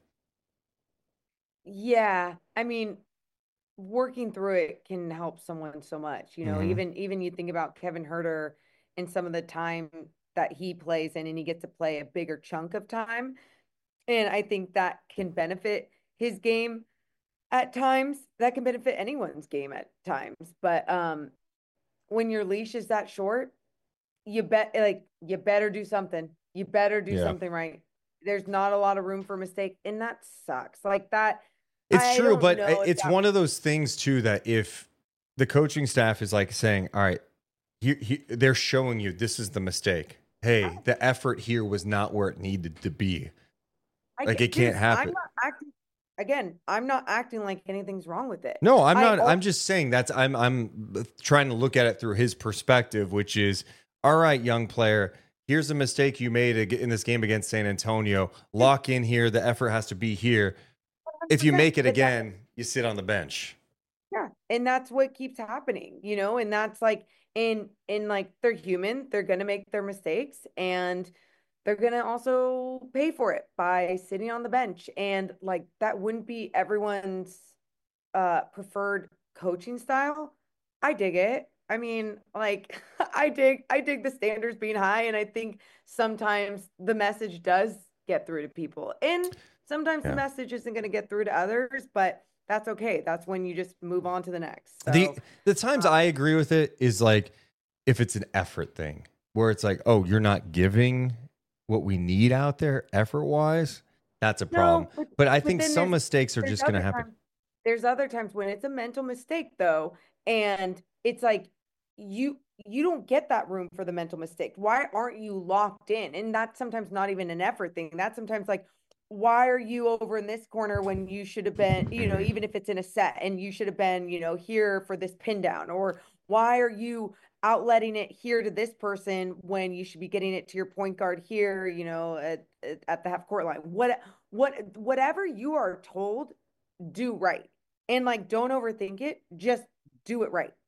[SPEAKER 4] Yeah. I mean, working through it can help someone so much. You know,
[SPEAKER 3] Mhm.
[SPEAKER 4] even even you think about Kevin Herter and some of the time that he plays in, and he gets to play a bigger chunk of time. And I think that can benefit his game at times. That can benefit anyone's game at times. But um, when your leash is that short, you bet like you better do something. You better do
[SPEAKER 3] Yeah.
[SPEAKER 4] something right. There's not a lot of room for mistake, and that sucks. Like that.
[SPEAKER 3] It's
[SPEAKER 4] I
[SPEAKER 3] true,
[SPEAKER 4] don't
[SPEAKER 3] but
[SPEAKER 4] know if
[SPEAKER 3] it's
[SPEAKER 4] that-
[SPEAKER 3] one of those things too that if the coaching staff is like saying, all right, he, he, they're showing you this is the mistake. Hey, the effort here was not where it needed to be.
[SPEAKER 4] I
[SPEAKER 3] Like,
[SPEAKER 4] get-
[SPEAKER 3] it can't
[SPEAKER 4] dude,
[SPEAKER 3] happen.
[SPEAKER 4] I'm not acting, again, I'm not acting like anything's wrong with it.
[SPEAKER 3] No, I'm
[SPEAKER 4] I
[SPEAKER 3] not.
[SPEAKER 4] al-
[SPEAKER 3] I'm just saying that's I'm I'm trying to look at it through his perspective, which is, all right, young player, here's a mistake you made ag- in this game against San Antonio. Lock in here. The effort has to be here. If you make it
[SPEAKER 4] But that-
[SPEAKER 3] again, you sit on the bench.
[SPEAKER 4] Yeah, and that's what keeps happening, you know, and that's like in in like they're human, they're gonna make their mistakes, and they're gonna also pay for it by sitting on the bench. And like that wouldn't be everyone's uh preferred coaching style. I dig it. I mean, like I dig I dig the standards being high, and I think sometimes the message does get through to people. And sometimes
[SPEAKER 3] Yeah.
[SPEAKER 4] the message isn't gonna get through to others, but that's okay. That's when you just move on to the next. So,
[SPEAKER 3] The the times I agree with it is like if it's an effort thing where it's like, oh, you're not giving what we need out there effort wise. That's a
[SPEAKER 4] No,
[SPEAKER 3] problem.
[SPEAKER 4] but-
[SPEAKER 3] But I
[SPEAKER 4] but
[SPEAKER 3] think
[SPEAKER 4] then
[SPEAKER 3] some
[SPEAKER 4] there's-
[SPEAKER 3] mistakes are
[SPEAKER 4] there's
[SPEAKER 3] just going to
[SPEAKER 4] other
[SPEAKER 3] happen.
[SPEAKER 4] times- There's other times when it's a mental mistake though, and it's like you you don't get that room for the mental mistake. Why aren't you locked in? And that's sometimes not even an effort thing. That's sometimes like, why are you over in this corner when you should have been, you know, even if it's in a set and you should have been, you know, here for this pin down? Or why are you outletting it here to this person when you should be getting it to your point guard here, you know, at, at, at the half court line? What, what, whatever you are told, do right. And like, don't overthink it. Just do it right.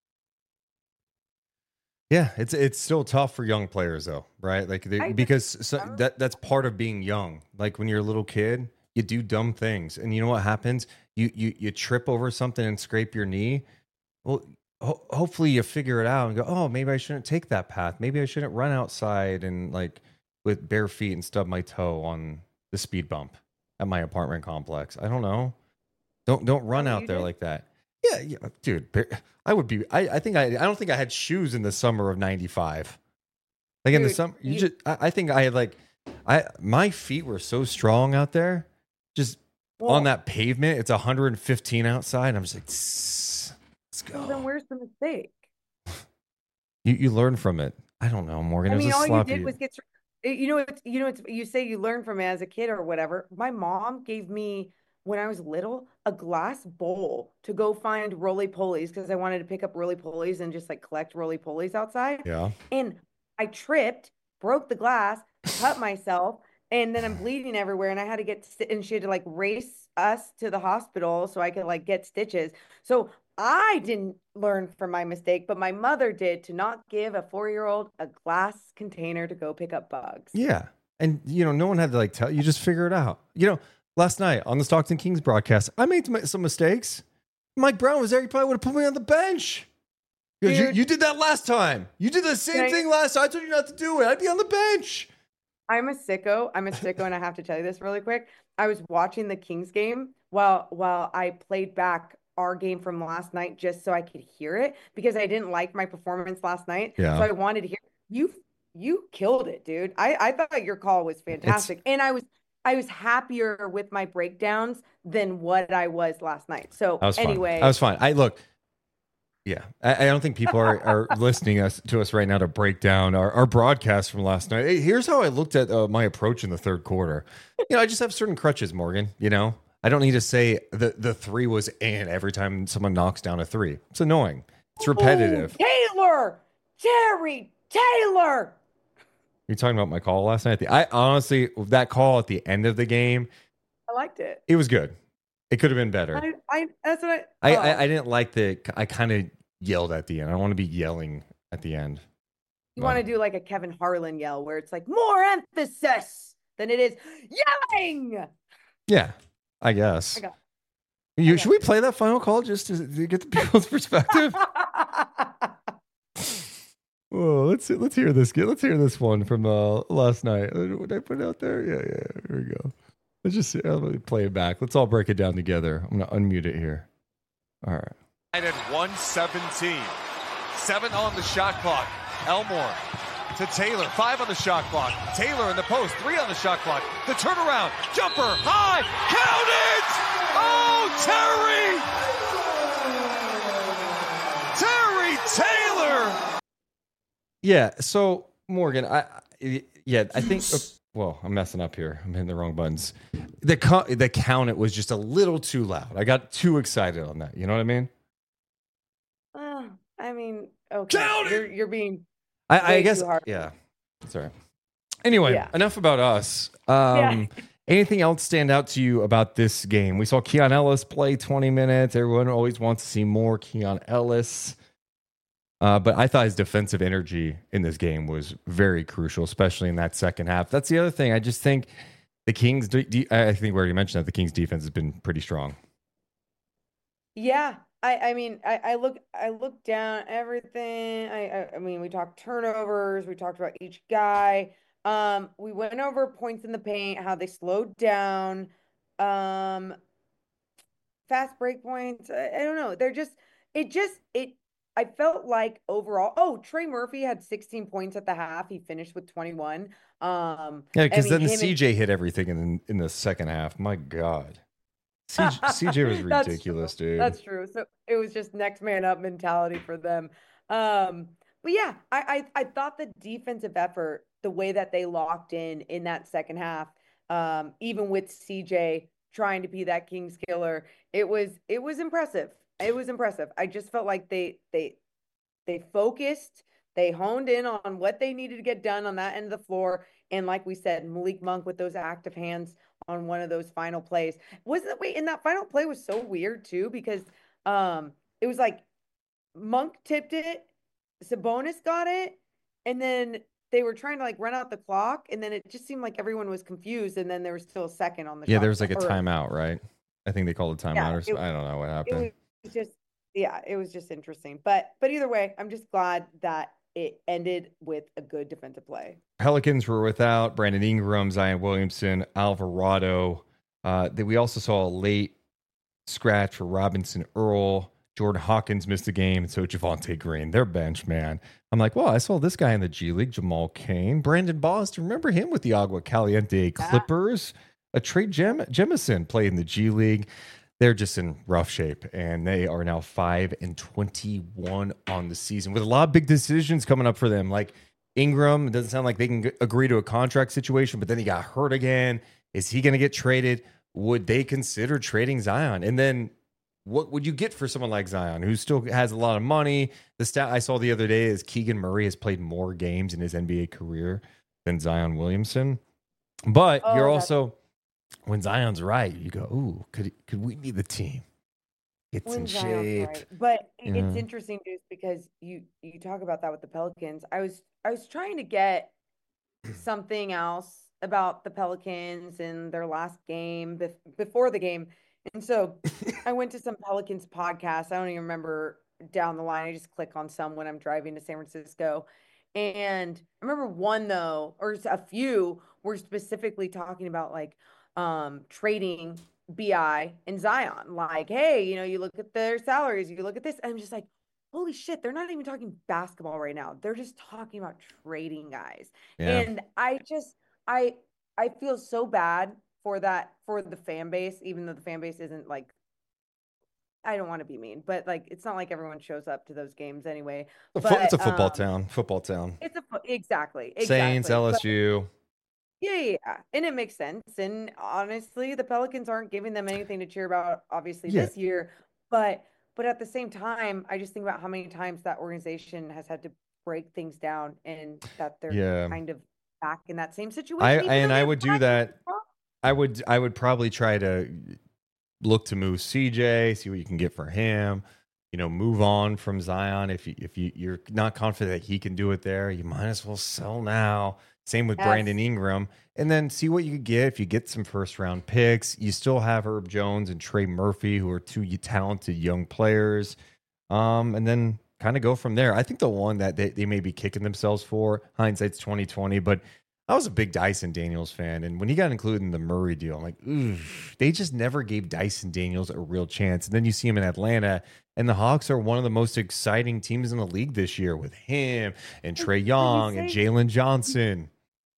[SPEAKER 3] Yeah, it's it's still tough for young players though, right? Like they,
[SPEAKER 4] I-
[SPEAKER 3] because so, that that's part of being young. Like when you're a little kid, you do dumb things, and you know what happens? You you you trip over something and scrape your knee. Well, ho- hopefully you figure it out and go, oh, maybe I shouldn't take that path. Maybe I shouldn't run outside and like with bare feet and stub my toe on the speed bump at my apartment complex. I don't know. Don't don't run
[SPEAKER 4] Oh,
[SPEAKER 3] out
[SPEAKER 4] you
[SPEAKER 3] there
[SPEAKER 4] did?
[SPEAKER 3] like that. Yeah, yeah, dude. bar- I would be. I, I think I. I don't think I had shoes in the summer of ninety-five. Like in the
[SPEAKER 4] Dude,
[SPEAKER 3] summer, you,
[SPEAKER 4] you-
[SPEAKER 3] just. I, I think I had like, I my feet were so strong out there, just
[SPEAKER 4] Well,
[SPEAKER 3] on that pavement. It's one hundred fifteen outside. And I'm just like, "Tss, let's
[SPEAKER 4] well, then
[SPEAKER 3] go.
[SPEAKER 4] where's the mistake?
[SPEAKER 3] You you learn from it. I don't know, Morgan.
[SPEAKER 4] I
[SPEAKER 3] It was
[SPEAKER 4] mean,
[SPEAKER 3] a
[SPEAKER 4] all you
[SPEAKER 3] sloppy.
[SPEAKER 4] did was get, str- eh, you know, it's, you know, it's, you say you learn from it as a kid or whatever. My mom gave me, when I was little, a glass bowl to go find roly-polies because I wanted to pick up roly-polies and just like collect roly-polies outside.
[SPEAKER 3] yeah.
[SPEAKER 4] And I tripped, broke the glass, cut myself, and then I'm bleeding everywhere. And I had to get, sti- and she had to like race us to the hospital so I could like get stitches. So I didn't learn from my mistake, but my mother did, to not give a four-year-old a glass container to go pick up bugs.
[SPEAKER 3] Yeah. And, you know, no one had to like tell you, just figure it out. You know, last night on the Stockton Kings broadcast, I made some- some mistakes. Mike Brown was there. He probably would have put me on the bench. He goes, You,
[SPEAKER 4] Dude.
[SPEAKER 3] you did that last time. You did the same
[SPEAKER 4] Can I-
[SPEAKER 3] thing last time. I told you not to do it. I'd be on the bench.
[SPEAKER 4] I'm a sicko. I'm a sicko, and I have to tell you this really quick. I was watching the Kings game while while I played back our game from last night just so I could hear it because I didn't like my performance last night.
[SPEAKER 3] Yeah.
[SPEAKER 4] So I wanted to hear you. You killed it, dude. I I thought your call was fantastic, and I was I was happier with my breakdowns than what I was last night. So
[SPEAKER 3] I was fine.
[SPEAKER 4] anyway,
[SPEAKER 3] I was fine. I look. Yeah, I, I don't think people are, are listening us to us right now to break down our, our broadcast from last night. Hey, here's how I looked at uh, my approach in the third quarter. You know, I just have certain crutches, Morgan. You know, I don't need to say the the three was in every time someone knocks down a three. It's annoying. It's repetitive.
[SPEAKER 4] Oh, Taylor, Terry, Taylor.
[SPEAKER 3] You're talking about my call last night. I honestly, that call at the end of the game,
[SPEAKER 4] I liked it.
[SPEAKER 3] it was good. It could have been better.
[SPEAKER 4] I, I that's what
[SPEAKER 3] I,
[SPEAKER 4] I. oh.
[SPEAKER 3] I, I didn't like the. I kind of yelled at the end. I don't want to be yelling at the end.
[SPEAKER 4] You want to do like a Kevin Harlan yell where it's like more emphasis than it is yelling.
[SPEAKER 3] Yeah, I guess.
[SPEAKER 4] I got-
[SPEAKER 3] You,
[SPEAKER 4] I
[SPEAKER 3] should
[SPEAKER 4] got
[SPEAKER 3] we play that final call just to, to get the people's perspective? Whoa, let's let's hear this. Let's hear this one from uh, last night. What did I put out there? Yeah, yeah. Here we go. Let's just see. Let me play it back. Let's all break it down together. I'm gonna unmute it here. All right.
[SPEAKER 5] At one seventeen. Seven on the shot clock. Elmore to Taylor. Five on the shot clock. Taylor in the post. Three on the shot clock. The turnaround. Jumper. High. Count it! Oh, Terry!
[SPEAKER 3] Yeah. So Morgan, I, I yeah, I think. Uh, well, I'm messing up here. I'm hitting the wrong buttons. The co- the count it was just a little too loud. I got too excited on that. You know what I mean?
[SPEAKER 4] Uh, I mean, okay,
[SPEAKER 3] Count it!
[SPEAKER 4] you're you're being
[SPEAKER 3] I, I
[SPEAKER 4] way
[SPEAKER 3] guess.
[SPEAKER 4] too hard.
[SPEAKER 3] Yeah. Sorry. Anyway,
[SPEAKER 4] Yeah.
[SPEAKER 3] enough about us. Um,
[SPEAKER 4] Yeah.
[SPEAKER 3] Anything else stand out to you about this game? We saw Keon Ellis play twenty minutes. Everyone always wants to see more Keon Ellis. Uh, but I thought his defensive energy in this game was very crucial, especially in that second half. That's the other thing. I just think the Kings, de- de- I think we already mentioned that the Kings defense has been pretty strong.
[SPEAKER 4] Yeah, I, I mean, I, I look, I look down everything. I, I, I mean, we talked turnovers. We talked about each guy. Um, we went over points in the paint, how they slowed down. Um, fast break points. I, I don't know. They're just, it just, it. I felt like overall. Oh, Trey Murphy had sixteen points at the half. He finished with twenty-one. Um,
[SPEAKER 3] Yeah,
[SPEAKER 4] I
[SPEAKER 3] because
[SPEAKER 4] mean,
[SPEAKER 3] then
[SPEAKER 4] him
[SPEAKER 3] C
[SPEAKER 4] and-
[SPEAKER 3] J hit everything in in the second half. My God, C J, C J was
[SPEAKER 4] That's
[SPEAKER 3] ridiculous,
[SPEAKER 4] true.
[SPEAKER 3] dude.
[SPEAKER 4] That's true. So it was just next man up mentality for them. Um, but yeah, I, I I thought the defensive effort, the way that they locked in in that second half, um, even with C J trying to be that Kings killer, it was it was impressive. It was impressive. I just felt like they they they focused, they honed in on what they needed to get done on that end of the floor. And like we said, Malik Monk with those active hands on one of those final plays. Wasn't wait, and that final play was so weird too, because um it was like Monk tipped it, Sabonis got it, and then they were trying to like run out the clock, and then it just seemed like everyone was confused, and then there was still a second on the
[SPEAKER 3] Yeah,
[SPEAKER 4] shot
[SPEAKER 3] there was like a
[SPEAKER 4] clock, or-
[SPEAKER 3] timeout, right? I think they called a timeout
[SPEAKER 4] Yeah,
[SPEAKER 3] or
[SPEAKER 4] it-
[SPEAKER 3] something. I don't know what
[SPEAKER 4] it
[SPEAKER 3] happened.
[SPEAKER 4] was just yeah, it was just interesting. But but either way, I'm just glad that it ended with a good defensive play.
[SPEAKER 3] Pelicans were without Brandon Ingram, Zion Williamson, Alvarado. Uh, that we also saw a late scratch for Robinson Earl. Jordan Hawkins missed the game, and so Javonte Green, their bench, man. I'm like, well, I saw this guy in the G League, Jamal Cain. Brandon Boston, remember him with the Agua Caliente Clippers? A Trey Jem- Jemison played in the G League. They're just in rough shape, and they are now five and twenty-one on the season with a lot of big decisions coming up for them. Like Ingram, it doesn't sound like they can g- agree to a contract situation, but then he got hurt again. Is he going to get traded? Would they consider trading Zion? And then what would you get for someone like Zion, who still has a lot of money? The stat I saw the other day is Keegan Murray has played more games in his N B A career than Zion Williamson. But
[SPEAKER 4] Oh,
[SPEAKER 3] you're
[SPEAKER 4] that's-
[SPEAKER 3] also, when Zion's right, you go, ooh, could could we be the team? It's
[SPEAKER 4] When
[SPEAKER 3] in
[SPEAKER 4] Zion's
[SPEAKER 3] shape.
[SPEAKER 4] right. But it-
[SPEAKER 3] Yeah.
[SPEAKER 4] it's interesting, Deuce, because you you talk about that with the Pelicans. I was I was trying to get something else about the Pelicans and their last game bef- before the game. And so I went to some Pelicans podcasts. I don't even remember down the line. I just click on some when I'm driving to San Francisco. And I remember one though, or a few were specifically talking about like um trading B I and Zion. Like, hey, you know, you look at their salaries, you look at this. And I'm just like, holy shit, they're not even talking basketball right now. They're just talking about trading guys.
[SPEAKER 3] Yeah.
[SPEAKER 4] And I just I I feel so bad for that for the fan base, even though the fan base isn't like I don't want to be mean, but like it's not like everyone shows up to those games anyway.
[SPEAKER 3] It's a fo- it's a
[SPEAKER 4] But,
[SPEAKER 3] football
[SPEAKER 4] um,
[SPEAKER 3] town. Football town.
[SPEAKER 4] It's a fo- exactly, exactly.
[SPEAKER 3] Saints,
[SPEAKER 4] But-
[SPEAKER 3] L S U.
[SPEAKER 4] yeah, yeah, yeah, and it makes sense. And honestly, the Pelicans aren't giving them anything to cheer about, obviously,
[SPEAKER 3] Yeah.
[SPEAKER 4] this year. But but at the same time, I just think about how many times that organization has had to break things down, and that they're
[SPEAKER 3] Yeah.
[SPEAKER 4] kind of back in that same situation.
[SPEAKER 3] I
[SPEAKER 4] even though
[SPEAKER 3] and I
[SPEAKER 4] they're
[SPEAKER 3] would do
[SPEAKER 4] back in
[SPEAKER 3] that.
[SPEAKER 4] the top.
[SPEAKER 3] I would I would probably try to look to move C J, see what you can get for him. You know, move on from Zion. If you, if you, you're not confident that he can do it there, you might as well sell now. Same with
[SPEAKER 4] Yes.
[SPEAKER 3] Brandon Ingram. And then see what you could get. If you get some first round picks, you still have Herb Jones and Trey Murphy, who are two talented young players. Um, and then kind of go from there. I think the one that they, they may be kicking themselves for, hindsight's twenty twenty, but I was a big Dyson Daniels fan, and when he got included in the Murray deal, I'm like, ooh, they just never gave Dyson Daniels a real chance. And then you see him in Atlanta, and the Hawks are one of the most exciting teams in the league this year with him and Trey Young and
[SPEAKER 4] say-
[SPEAKER 3] Jalen Johnson.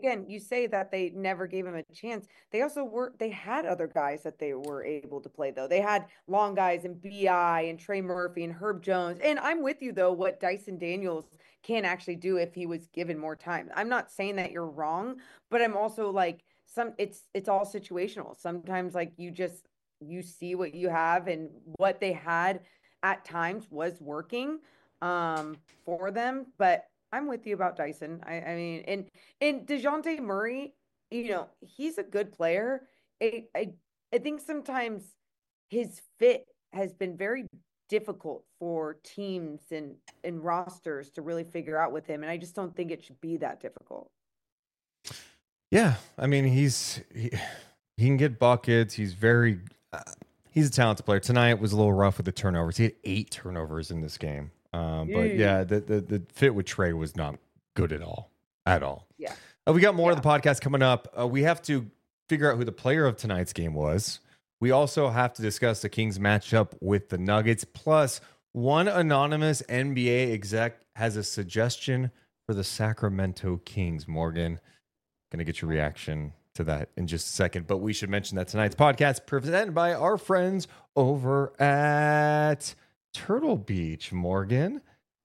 [SPEAKER 4] again, you say that they never gave him a chance. They also were they had other guys that they were able to play though. They had long guys and B I and Trey Murphy and Herb Jones. And I'm with you though, what Dyson Daniels can actually do if he was given more time. I'm not saying that you're wrong, but I'm also like some it's it's all situational. Sometimes like you just you see what you have and what they had at times was working um for them. But I'm with you about Dyson. I, I mean, and and DeJounte Murray, you know, he's a good player. I, I I think sometimes his fit has been very difficult for teams and and rosters to really figure out with him, and I just don't think it should be that difficult.
[SPEAKER 3] Yeah, I mean, he's he, he can get buckets. He's very uh, he's a talented player. Tonight was a little rough with the turnovers. He had eight turnovers in this game. Um, but yeah, the, the the fit with Trey was not good at all, at all.
[SPEAKER 4] Yeah,
[SPEAKER 3] uh, we got more
[SPEAKER 4] yeah.
[SPEAKER 3] of the podcast coming up. Uh, we have to figure out who the player of tonight's game was. We also have to discuss the Kings matchup with the Nuggets. Plus, one anonymous N B A exec has a suggestion for the Sacramento Kings. Morgan, gonna get your reaction to that in just a second. But we should mention that tonight's podcast presented by our friends over at Turtle Beach. Morgan,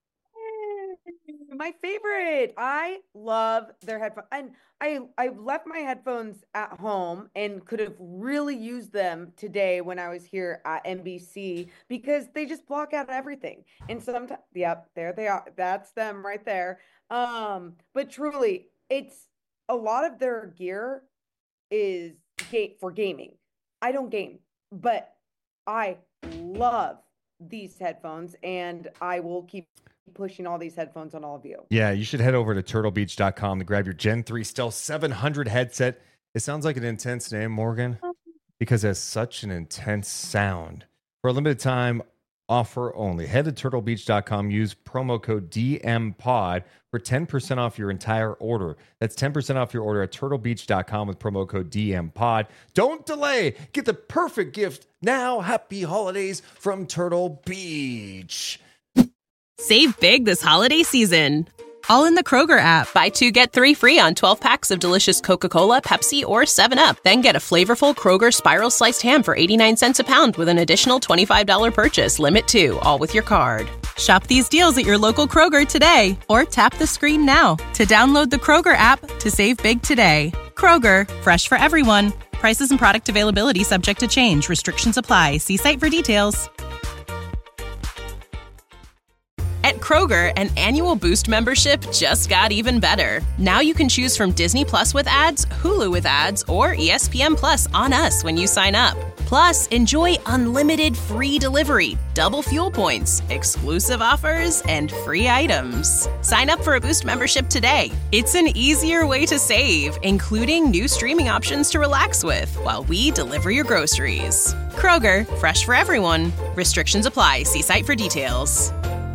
[SPEAKER 4] my favorite. I love their headphones, and I I left my headphones at home and could have really used them today when I was here at N B C because they just block out everything. And sometimes, yep, there they are. That's them right there. Um, but truly, it's a lot of their gear is gate for gaming. I don't game, but I love these headphones, and I will keep pushing all these headphones on all of you.
[SPEAKER 3] Yeah, you should head over to turtle beach dot com to grab your Gen three Stealth seven hundred headset. It sounds like an intense name, Morgan, because it has such an intense sound. For a limited time offer only, head to turtle beach dot com, use promo code D M pod for ten percent off your entire order. That's ten percent off your order at turtle beach dot com with promo code D M pod. Don't delay. Get the perfect gift now. Happy holidays from Turtle Beach.
[SPEAKER 1] Save big this holiday season. All in the Kroger app. Buy two, get three free on twelve packs of delicious Coca-Cola, Pepsi, or seven up. Then get a flavorful Kroger Spiral Sliced Ham for eighty-nine cents a pound with an additional twenty-five dollars purchase. Limit two, all with your card. Shop these deals at your local Kroger today, or tap the screen now to download the Kroger app to save big today. Kroger, fresh for everyone. Prices and product availability subject to change. Restrictions apply. See site for details. At Kroger, an annual Boost membership just got even better. Now you can choose from Disney Plus with ads, Hulu with ads, or E S P N Plus on us when you sign up. Plus, enjoy unlimited free delivery, double fuel points, exclusive offers, and free items. Sign up for a Boost membership today. It's an easier way to save, including new streaming options to relax with while we deliver your groceries. Kroger, fresh for everyone. Restrictions apply. See site for details.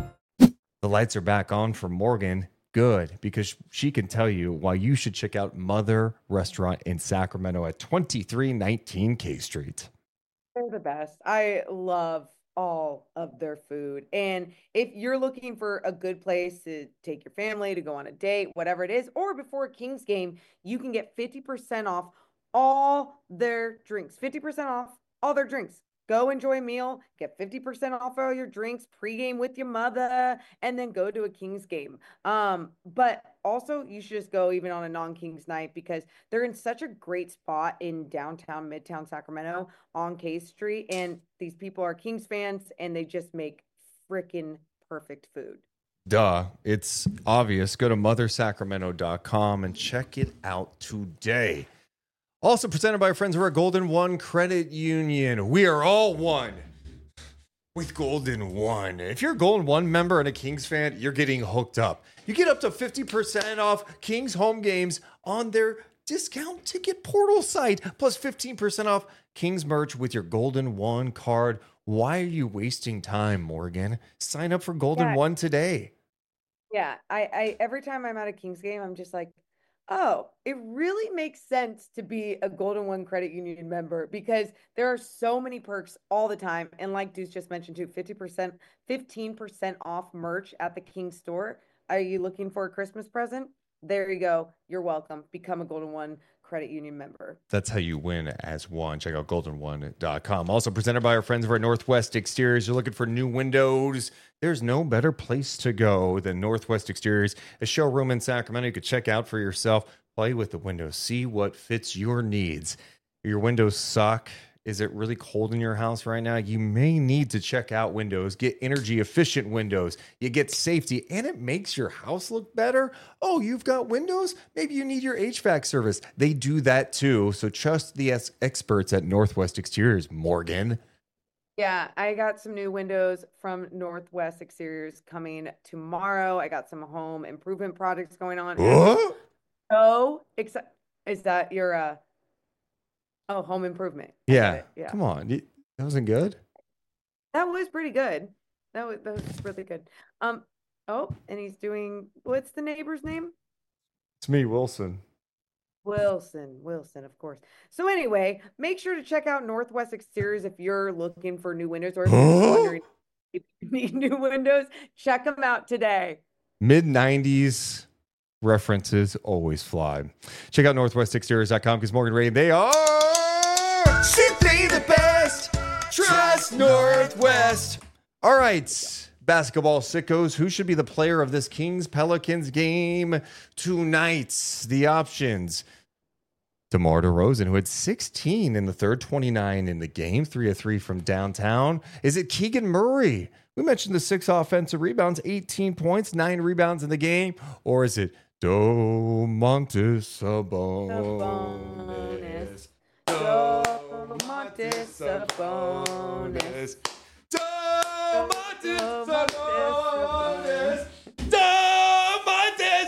[SPEAKER 3] The lights are back on for Morgan. Good, because she can tell you why you should check out Mother Restaurant in Sacramento at twenty-three nineteen K Street.
[SPEAKER 4] They're the best. I love all of their food. And if you're looking for a good place to take your family to go on a date, whatever it is, or before a Kings game, you can get fifty percent off all their drinks. fifty percent off all their drinks. Go enjoy a meal, get fifty percent off all your drinks, pregame with your mother, and then go to a Kings game. Um, but also, you should just go even on a non-Kings night because they're in such a great spot in downtown, midtown Sacramento on K Street. And these people are Kings fans, and they just make freaking perfect food.
[SPEAKER 3] Duh, it's obvious. Go to mother sacramento dot com and check it out today. Also presented by our friends over at Golden One Credit Union. We are all one with Golden One. If you're a Golden One member and a Kings fan, you're getting hooked up. You get up to fifty percent off Kings home games on their discount ticket portal site, plus fifteen percent off Kings merch with your Golden One card. Why are you wasting time, Morgan? Sign up for Golden
[SPEAKER 4] Yeah.
[SPEAKER 3] One today.
[SPEAKER 4] Yeah, I, I every time I'm at a Kings game, I'm just like, oh, it really makes sense to be a Golden One Credit Union member because there are so many perks all the time. And like Deuce just mentioned too, fifty percent, fifteen percent off merch at the King store. Are you looking for a Christmas present? there you go. You're welcome. Become a Golden One Credit Union member.
[SPEAKER 3] That's how you win as one. Check out golden one dot com. Also presented by our friends over at Northwest Exteriors. You're looking for new windows. There's no better place to go than Northwest Exteriors, a showroom in Sacramento you could check out for yourself. Play with the windows. See what fits your needs. Your windows suck. Is it really cold in your house right now? You may need to check out windows. Get energy efficient windows. You get safety and it makes your house look better. Oh, you've got windows? Maybe you need your H V A C service. They do that too. So trust the ex- experts at Northwest Exteriors, Morgan.
[SPEAKER 4] Yeah, I got some new windows from Northwest Exteriors coming tomorrow. I got some home improvement projects going on.
[SPEAKER 3] What?
[SPEAKER 4] So excited. Is that your uh oh, home improvement?
[SPEAKER 3] Yeah.
[SPEAKER 4] yeah.
[SPEAKER 3] Come on. That wasn't good.
[SPEAKER 4] That was pretty good. That was that was really good. Um oh, and he's doing what's the neighbor's name?
[SPEAKER 3] It's me, Wilson.
[SPEAKER 4] Wilson, Wilson, of course. So anyway, make sure to check out Northwest Exteriors if you're looking for new windows or if you're wondering if you need new windows. Check them out today.
[SPEAKER 3] mid nineties references always fly. Check out northwest exteriors dot com because Morgan Ray, they are simply the best. Trust Northwest. All right, basketball sickos, who should be the player of this Kings Pelicans game tonight? The options: DeMar DeRozan, who had sixteen in the third, twenty-nine in the game, three of three from downtown. Is it Keegan Murray? We mentioned the six offensive rebounds, eighteen points, nine rebounds in the game. Or is it Domantas Sabonis?
[SPEAKER 4] Domantas Sabonis.
[SPEAKER 3] Domantas Sabonis. Domantas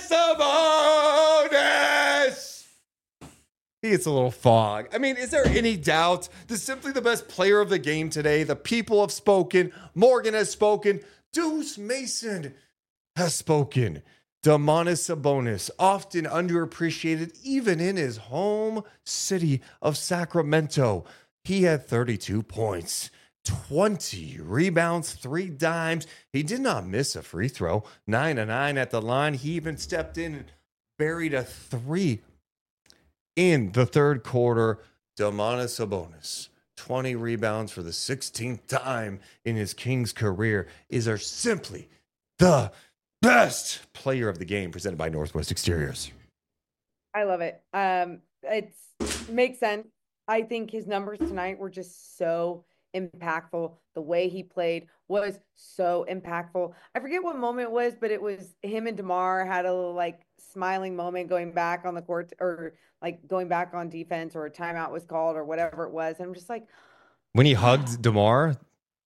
[SPEAKER 3] Sabonis. He gets a little fog. I mean, is there any doubt? This is simply the best player of the game today. The people have spoken. Morgan has spoken. Deuce Mason has spoken. Domantas Sabonis, often underappreciated, even in his home city of Sacramento. He had thirty-two points, twenty rebounds, three dimes. He did not miss a free throw. Nine to nine at the line. He even stepped in and buried a three in the third quarter. Domantas Sabonis, twenty rebounds for the sixteenth time in his Kings career, is our simply the best player of the game, presented by Northwest Exteriors.
[SPEAKER 4] I love it. Um, it's makes sense. I think his numbers tonight were just so impactful. The way he played was so impactful. I forget what moment it was, but it was him and DeMar had a little like smiling moment going back on the court or like going back on defense, or a timeout was called or whatever it was. And I'm just like,
[SPEAKER 3] when he hugged DeMar.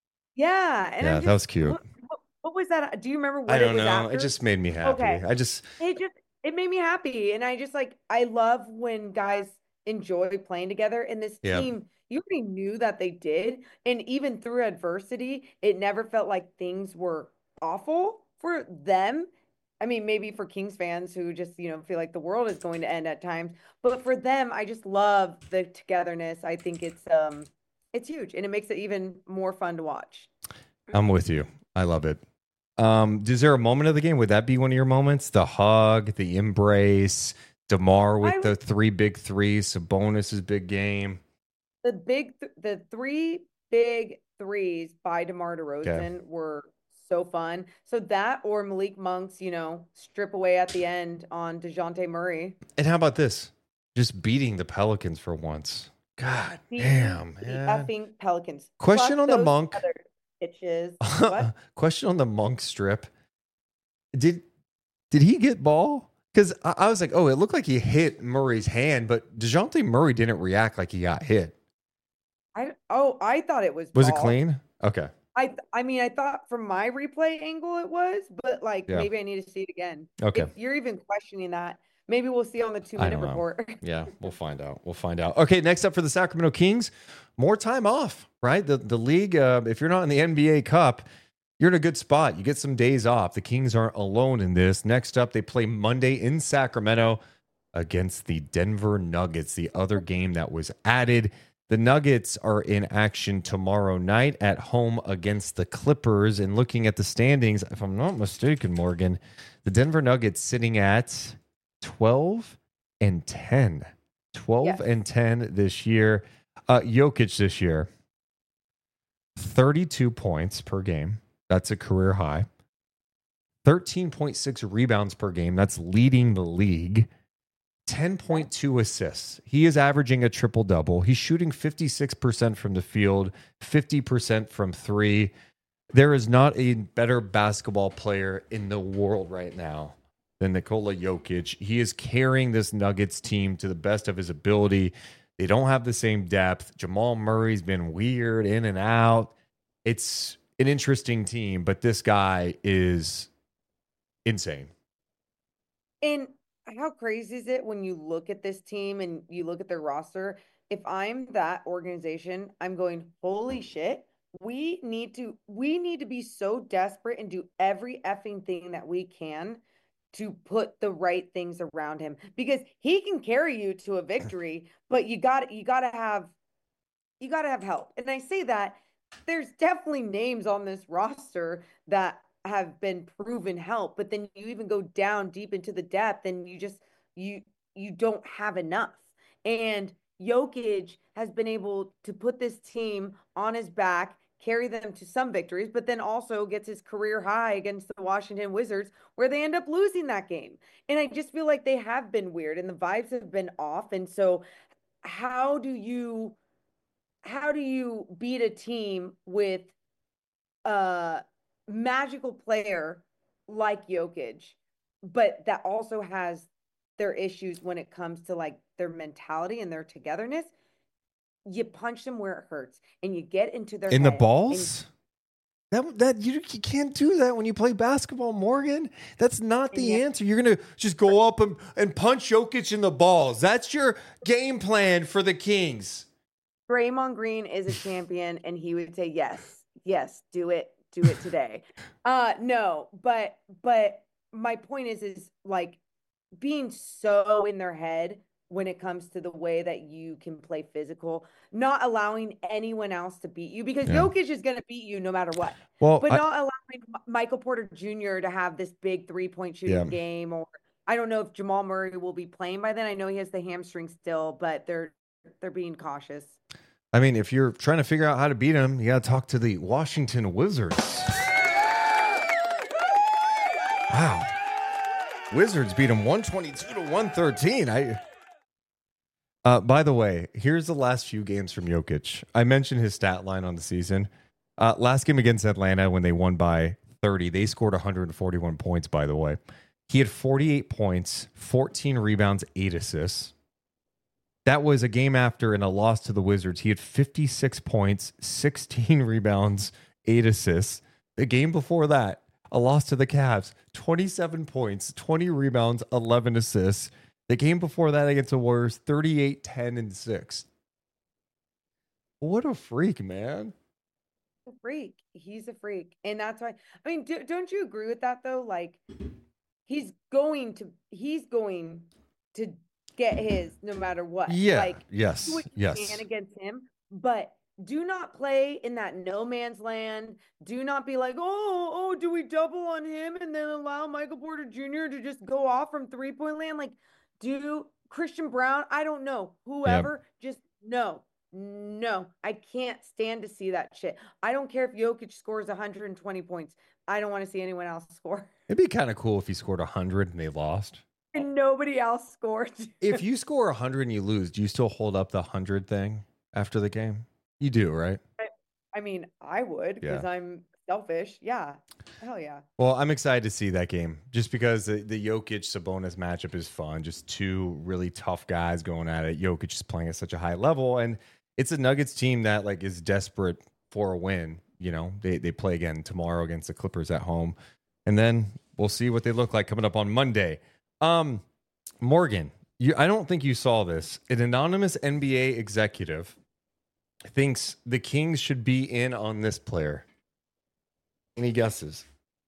[SPEAKER 4] Yeah. And
[SPEAKER 3] yeah,
[SPEAKER 4] just,
[SPEAKER 3] that was cute.
[SPEAKER 4] What, what, what was that? Do you remember what
[SPEAKER 3] I don't
[SPEAKER 4] it was
[SPEAKER 3] know.
[SPEAKER 4] after?
[SPEAKER 3] It just made me happy.
[SPEAKER 4] Okay.
[SPEAKER 3] I just,
[SPEAKER 4] it just, it made me happy. And I just like, I love when guys enjoy playing together, and this
[SPEAKER 3] yeah.
[SPEAKER 4] team, you already knew that they did. And even through adversity, it never felt like things were awful for them. I mean, maybe for Kings fans who just, you know, feel like the world is going to end at times, but for them, I just love the togetherness. I think it's, um, it's huge, and it makes it even more fun to watch.
[SPEAKER 3] I'm with you. I love it. Um, is there a moment of the game? Would that be one of your moments? The hug, the embrace, DeMar with I, the three big threes, Sabonis' big game.
[SPEAKER 4] The big, th- the three big threes by DeMar DeRozan okay. were so fun. So that, or Malik Monk's, you know, strip away at the end on DeJounte Murray.
[SPEAKER 3] And how about this? Just beating the Pelicans for once. God the, damn,
[SPEAKER 4] the
[SPEAKER 3] man.
[SPEAKER 4] effing Pelicans.
[SPEAKER 3] Question
[SPEAKER 4] Plus
[SPEAKER 3] on the Monk.
[SPEAKER 4] Bitches. What?
[SPEAKER 3] Question on the Monk strip. Did did he get ball? Because I, I was like, oh, it looked like he hit Murray's hand, but DeJounte Murray didn't react like he got hit.
[SPEAKER 4] I oh, I thought it was.
[SPEAKER 3] Was
[SPEAKER 4] ball.
[SPEAKER 3] it clean? Okay.
[SPEAKER 4] I I mean, I thought from my replay angle it was, but like yeah. maybe I need to see it again.
[SPEAKER 3] Okay.
[SPEAKER 4] If you're even questioning that, maybe we'll see on the two minute report.
[SPEAKER 3] Yeah, we'll find out. We'll find out. Okay, next up for the Sacramento Kings, more time off, right? The the league, uh, if you're not in the N B A Cup, you're in a good spot. You get some days off. The Kings aren't alone in this. Next up, they play Monday in Sacramento against the Denver Nuggets, the other game that was added. The Nuggets are in action tomorrow night at home against the Clippers. And looking at the standings, if I'm not mistaken, Morgan, the Denver Nuggets sitting at twelve and ten. twelve
[SPEAKER 4] Yes.
[SPEAKER 3] and ten this year. Uh, Jokic this year, thirty-two points per game. That's a career high. thirteen point six rebounds per game. That's leading the league. ten point two assists. He is averaging a triple-double. He's shooting fifty-six percent from the field, fifty percent from three. There is not a better basketball player in the world right now than Nikola Jokic. He is carrying this Nuggets team to the best of his ability. They don't have the same depth. Jamal Murray's been weird in and out. It's an interesting team, but this guy is insane.
[SPEAKER 4] And how crazy is it when you look at this team and you look at their roster? If I'm that organization, I'm going, holy shit, we need to we need to be so desperate and do every effing thing that we can to put the right things around him, because he can carry you to a victory, but you got you got to have you got to have help. And I say that there's definitely names on this roster that have been proven help, but then you even go down deep into the depth and you just you you don't have enough. And Jokic has been able to put this team on his back, carry them to some victories, but then also gets his career high against the Washington Wizards, where they end up losing that game. And I just feel like they have been weird and the vibes have been off. And so how do you how do you beat a team with a magical player like Jokic, but that also has their issues when it comes to like their mentality and their togetherness? You punch them where it hurts and you get into their
[SPEAKER 3] in the
[SPEAKER 4] head
[SPEAKER 3] balls. That that you, you can't do that when you play basketball, Morgan. That's not the
[SPEAKER 4] yeah.
[SPEAKER 3] answer. You're gonna just go up and, and punch Jokic in the balls. That's your game plan for the Kings.
[SPEAKER 4] Draymond Green is a champion, and he would say yes, yes, do it, do it today. uh, no, but but my point is, is like being so in their head when it comes to the way that you can play physical, not allowing anyone else to beat you, because yeah. Jokic is going to beat you no matter what.
[SPEAKER 3] Well,
[SPEAKER 4] but
[SPEAKER 3] I,
[SPEAKER 4] not allowing Michael Porter Junior to have this big three-point shooting yeah. game, or I don't know if Jamal Murray will be playing by then. I know he has the hamstring still, but they're they're being cautious.
[SPEAKER 3] I mean, if you're trying to figure out how to beat him, you got to talk to the Washington Wizards. Wow. Wizards beat him one twenty-two to one thirteen. I Uh, by the way, here's the last few games from Jokic. I mentioned his stat line on the season. Uh, last game against Atlanta when they won by thirty, they scored one hundred forty-one points, by the way. He had forty-eight points, fourteen rebounds, eight assists. That was a game after in a loss to the Wizards. He had fifty-six points, sixteen rebounds, eight assists. The game before that, a loss to the Cavs, twenty-seven points, twenty rebounds, eleven assists. The game before that against the Warriors, thirty-eight, ten, and six. What a freak, man.
[SPEAKER 4] A freak. He's a freak. And that's why, I mean, do, don't you agree with that, though? Like, he's going to, he's going to get his no matter what.
[SPEAKER 3] Yeah.
[SPEAKER 4] Like,
[SPEAKER 3] yes.
[SPEAKER 4] do what you
[SPEAKER 3] yes.
[SPEAKER 4] can against him, but do not play in that no man's land. Do not be like, oh, oh, do we double on him and then allow Michael Porter Junior to just go off from three-point land? Like, do Christian Brown, I don't know, whoever, yep. just no, no, I can't stand to see that shit. I don't care if Jokic scores one hundred twenty points. I don't want to see anyone else score.
[SPEAKER 3] It'd be kind of cool if he scored one hundred and they lost.
[SPEAKER 4] And nobody else scored.
[SPEAKER 3] If you score one hundred and you lose, do you still hold up the one hundred thing after the game? You do, right?
[SPEAKER 4] I, I mean, I would, because yeah. I'm selfish. Yeah. Hell yeah.
[SPEAKER 3] Well, I'm excited to see that game just because the, the Jokic-Sabonis matchup is fun. Just two really tough guys going at it. Jokic is playing at such a high level, and it's a Nuggets team that like is desperate for a win. You know, they, they play again tomorrow against the Clippers at home, and then we'll see what they look like coming up on Monday. Um, Morgan, you, I don't think you saw this. An anonymous N B A executive thinks the Kings should be in on this player. Any guesses?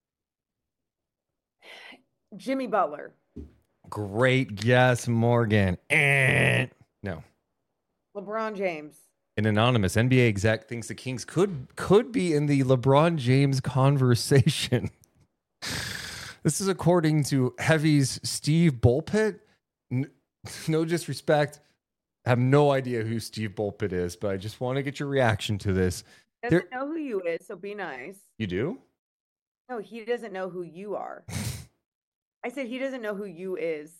[SPEAKER 4] Jimmy Butler.
[SPEAKER 3] Great guess, Morgan. Eh. No.
[SPEAKER 4] LeBron James.
[SPEAKER 3] An anonymous N B A exec thinks the Kings could could be in the LeBron James conversation. This is according to Heavy's Steve Bulpett. N- no disrespect. I have no idea who Steve Bulpett is, but I just want to get your reaction to this.
[SPEAKER 4] Doesn't there, know who you is, so be nice.
[SPEAKER 3] You do?
[SPEAKER 4] No, he doesn't know who you are. I said he doesn't know who you is.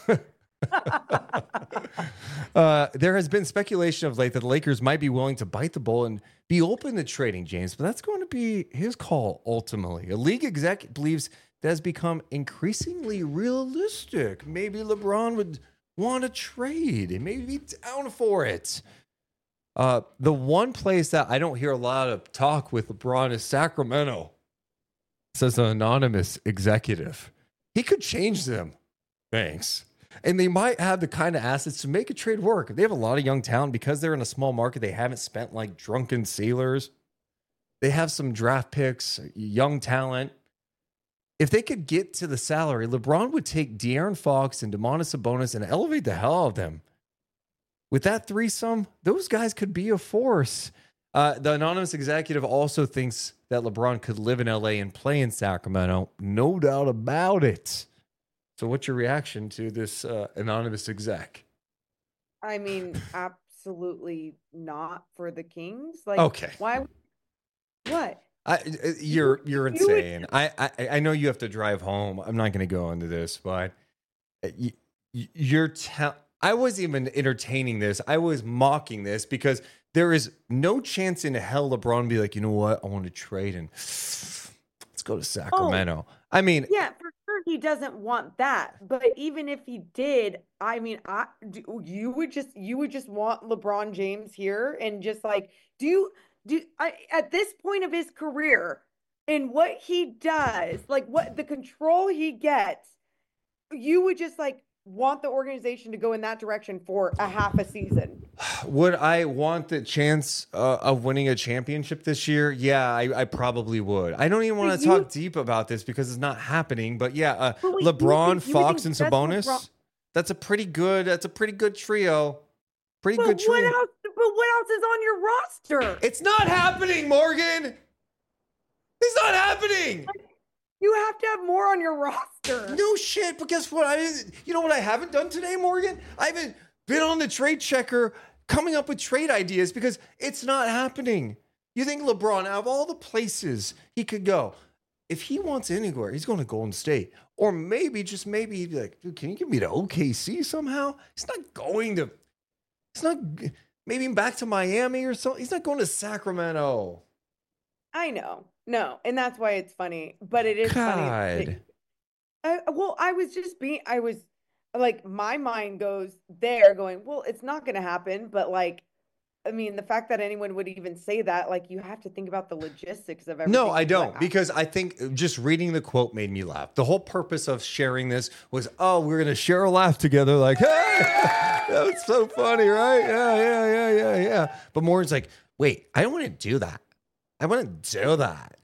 [SPEAKER 3] uh, there has been speculation of late that the Lakers might be willing to bite the bullet and be open to trading James, but that's going to be his call ultimately. A league exec believes that has become increasingly realistic. Maybe LeBron would want to trade and maybe be down for it. Uh, the one place that I don't hear a lot of talk with LeBron is Sacramento, says an anonymous executive. He could change them. Thanks. And they might have the kind of assets to make a trade work. They have a lot of young talent because they're in a small market. They haven't spent like drunken sailors. They have some draft picks, young talent. If they could get to the salary, LeBron would take De'Aaron Fox and Domantas Sabonis and elevate the hell out of them. With that threesome, those guys could be a force. Uh, the anonymous executive also thinks that LeBron could live in L A and play in Sacramento. No doubt about it. So what's your reaction to this uh, anonymous exec?
[SPEAKER 4] I mean, absolutely not for the Kings. Like,
[SPEAKER 3] okay.
[SPEAKER 4] Why? What?
[SPEAKER 3] I, you're you're insane. I, I I know you have to drive home. I'm not going to go into this, but you, you're te- I wasn't even entertaining this. I was mocking this because there is no chance in hell LeBron be like, you know what? I want to trade and let's go to Sacramento. Oh, I mean,
[SPEAKER 4] yeah, for sure he doesn't want that. But even if he did, I mean, I you would just you would just want LeBron James here and just like do you do I, at this point of his career and what he does, like what the control he gets, you would just like want the organization to go in that direction for a half a season.
[SPEAKER 3] Would I want the chance uh, of winning a championship this year? Yeah, I, I probably would. I don't even want to talk deep about this because it's not happening. But yeah, uh, but wait, LeBron, think, Fox, and Sabonis. That's, that's a pretty good. That's a pretty good trio. Pretty
[SPEAKER 4] but
[SPEAKER 3] good trio.
[SPEAKER 4] What else, but what else is on your roster?
[SPEAKER 3] It's not happening, Morgan. It's not happening.
[SPEAKER 4] You have to have more on your roster.
[SPEAKER 3] No shit, but guess what? I, you know what I haven't done today, Morgan? I haven't been on the trade checker coming up with trade ideas because it's not happening. You think LeBron, out of all the places he could go, if he wants anywhere, he's going to Golden State. Or maybe, just maybe, he'd be like, dude, can you give me to O K C somehow? He's not going to, he's not, maybe back to Miami or something. He's not going to Sacramento.
[SPEAKER 4] I know. No, and that's why it's funny, but it is
[SPEAKER 3] God.
[SPEAKER 4] funny. I, well, I was just being, I was like, my mind goes there going, well, it's not going to happen. But like, I mean, the fact that anyone would even say that, like, you have to think about the logistics of everything.
[SPEAKER 3] No, I don't, because I think just reading the quote made me laugh. The whole purpose of sharing this was, oh, we're going to share a laugh together. Like, hey, that was so funny, right? Yeah, yeah, yeah, yeah, yeah. But Morgan's like, wait, I don't want to do that. I want to do that.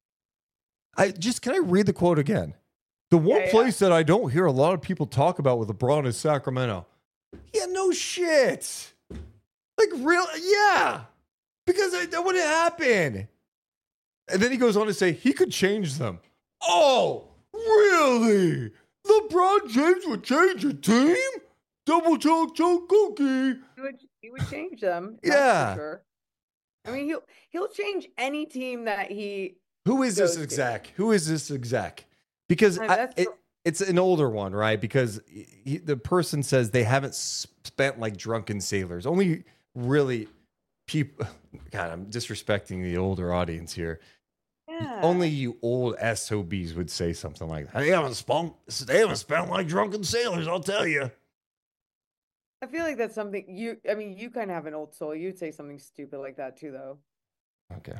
[SPEAKER 3] I just, can I read the quote again? The one yeah, yeah. place that I don't hear a lot of people talk about with LeBron is Sacramento. Yeah, no shit. Like, real, yeah. Because I, that wouldn't happen. And then he goes on to say he could change them. Oh, really? LeBron James would change a team? Double choke, choke cookie.
[SPEAKER 4] He would, he would change them.
[SPEAKER 3] Yeah.
[SPEAKER 4] For sure. I mean, he'll he'll change any team that he.
[SPEAKER 3] Who is this exec? To. Who is this exec? Because I, I, it, it's an older one, right? Because he, the person says they haven't spent like drunken sailors. Only really people. God, I'm disrespecting the older audience here. Yeah. Only you old S O Bs would say something like that. They haven't spent. They haven't spent like drunken sailors. I'll tell you.
[SPEAKER 4] I feel like that's something you, I mean, you kind of have an old soul. You'd say something stupid like that too, though.
[SPEAKER 3] Okay.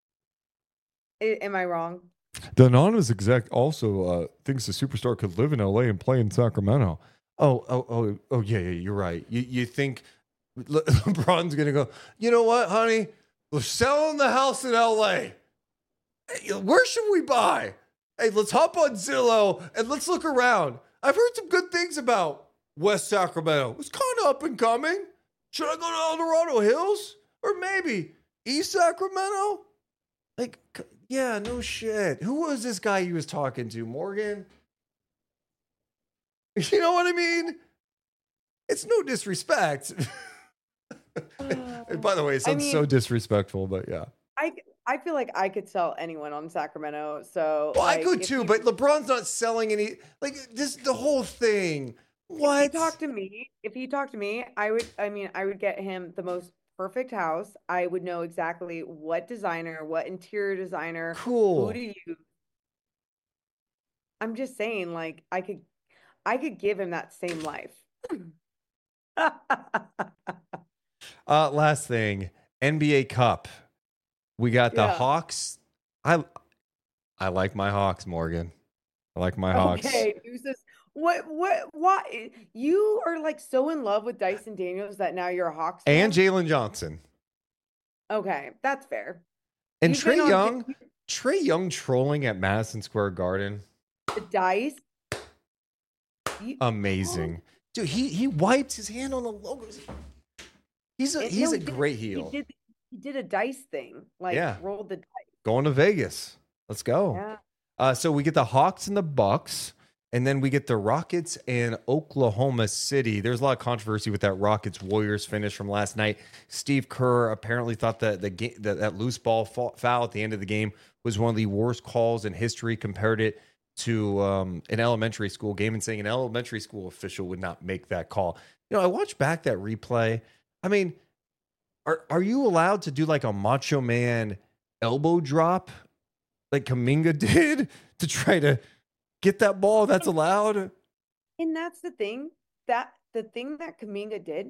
[SPEAKER 4] I, am I wrong?
[SPEAKER 3] The anonymous exec also uh, thinks the superstar could live in L A and play in Sacramento. Oh, oh, oh, oh, yeah, yeah, you're right. You, you think Le- LeBron's going to go, you know what, honey? We're selling the house in L A. Hey, where should we buy? Hey, let's hop on Zillow and let's look around. I've heard some good things about West Sacramento. It's kind of up and coming. Should I go to El Dorado Hills? Or maybe East Sacramento? Like, Yeah, no shit. Who was this guy he was talking to? Morgan? You know what I mean? It's no disrespect. And by the way, it sounds
[SPEAKER 4] I mean,
[SPEAKER 3] so disrespectful, but yeah.
[SPEAKER 4] I I feel like I could sell anyone on Sacramento. So
[SPEAKER 3] Well,
[SPEAKER 4] like,
[SPEAKER 3] I could
[SPEAKER 4] if
[SPEAKER 3] too,
[SPEAKER 4] you-
[SPEAKER 3] but LeBron's not selling any. Like this, the whole thing.
[SPEAKER 4] if
[SPEAKER 3] What?
[SPEAKER 4] he talked to me, if he talked to me, I would. I mean, I would get him the most perfect house. I would know exactly what designer, what interior designer,
[SPEAKER 3] Cool.
[SPEAKER 4] who to use. I'm just saying, like, I could, I could give him that same life.
[SPEAKER 3] Uh, last thing, N B A Cup. We got the
[SPEAKER 4] Yeah.
[SPEAKER 3] Hawks. I I like my Hawks, Morgan. I like my Hawks.
[SPEAKER 4] Okay, Deuces. What, what, why? You are like so in love with Dyson Daniels that now you're a Hawks
[SPEAKER 3] And
[SPEAKER 4] fan?
[SPEAKER 3] Jalen Johnson.
[SPEAKER 4] Okay, that's fair.
[SPEAKER 3] And
[SPEAKER 4] You've
[SPEAKER 3] Trey
[SPEAKER 4] been on
[SPEAKER 3] Young. Trey Young trolling at Madison Square Garden.
[SPEAKER 4] the dice. You-
[SPEAKER 3] Amazing. Dude, he he wiped his hand on the logos. He's a
[SPEAKER 4] And-
[SPEAKER 3] he's
[SPEAKER 4] no,
[SPEAKER 3] a
[SPEAKER 4] he did-
[SPEAKER 3] great heel.
[SPEAKER 4] He did, he did a dice thing, like
[SPEAKER 3] Yeah.
[SPEAKER 4] rolled the dice.
[SPEAKER 3] Going to Vegas. Let's go.
[SPEAKER 4] Yeah.
[SPEAKER 3] Uh, so we get the Hawks and the Bucks, and then we get the Rockets and Oklahoma City. There's a lot of controversy with that Rockets Warriors finish from last night. Steve Kerr apparently thought that the game that, that loose ball foul at the end of the game was one of the worst calls in history. Compared it to um, an elementary school game and saying an elementary school official would not make that call. You know, I watched back that replay. I mean, are are you allowed to do like a Macho Man elbow drop like Kuminga did to try to get that ball? That's allowed.
[SPEAKER 4] And that's the thing that the thing that Kuminga did,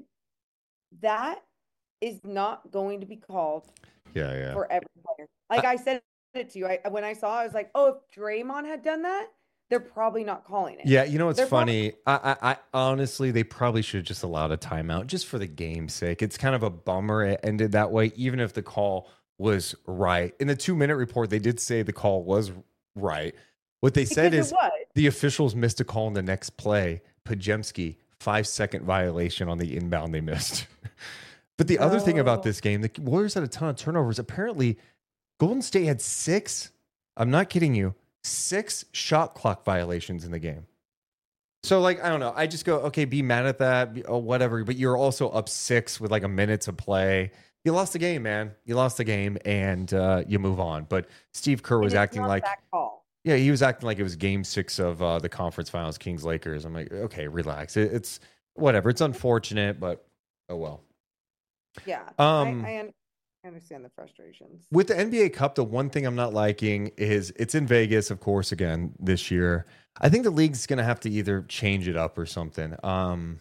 [SPEAKER 4] that is not going to be called
[SPEAKER 3] Yeah, yeah.
[SPEAKER 4] for every player. Like I said it to you, I when I saw, it, I was like, oh, if Draymond had done that, they're probably not calling it.
[SPEAKER 3] Yeah, you know what's
[SPEAKER 4] They're
[SPEAKER 3] funny? I, I, I honestly, they probably should have just allowed a timeout just for the game's sake. It's kind of a bummer it ended that way, even if the call was right. In the two minute report, they did say the call was right. What they said
[SPEAKER 4] Because
[SPEAKER 3] is
[SPEAKER 4] it was.
[SPEAKER 3] the officials missed a call in the next play. Pajemski, five second violation on the inbound they missed. But the other thing about
[SPEAKER 4] Oh.
[SPEAKER 3] this game, the Warriors had a ton of turnovers. Apparently, Golden State had six. I'm not kidding you. Six shot clock violations in the game. So, like, I don't know. I just go, okay, be mad at that, be- oh, whatever. But you're also up six with like a minute to play. You lost the game, man. You lost the game, and uh, you move on. But Steve Kerr was
[SPEAKER 4] And it's
[SPEAKER 3] acting
[SPEAKER 4] not
[SPEAKER 3] like,
[SPEAKER 4] that call.
[SPEAKER 3] yeah, he was acting like it was game six of uh, the conference finals, Kings Lakers. I'm like, okay, relax. It, it's whatever. It's unfortunate, but oh well.
[SPEAKER 4] Yeah.
[SPEAKER 3] Um,
[SPEAKER 4] I, I, un- I understand the frustrations.
[SPEAKER 3] With the N B A Cup, the one thing I'm not liking is it's in Vegas, of course, again this year. I think the league's going to have to either change it up or something. Um,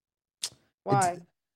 [SPEAKER 4] Why?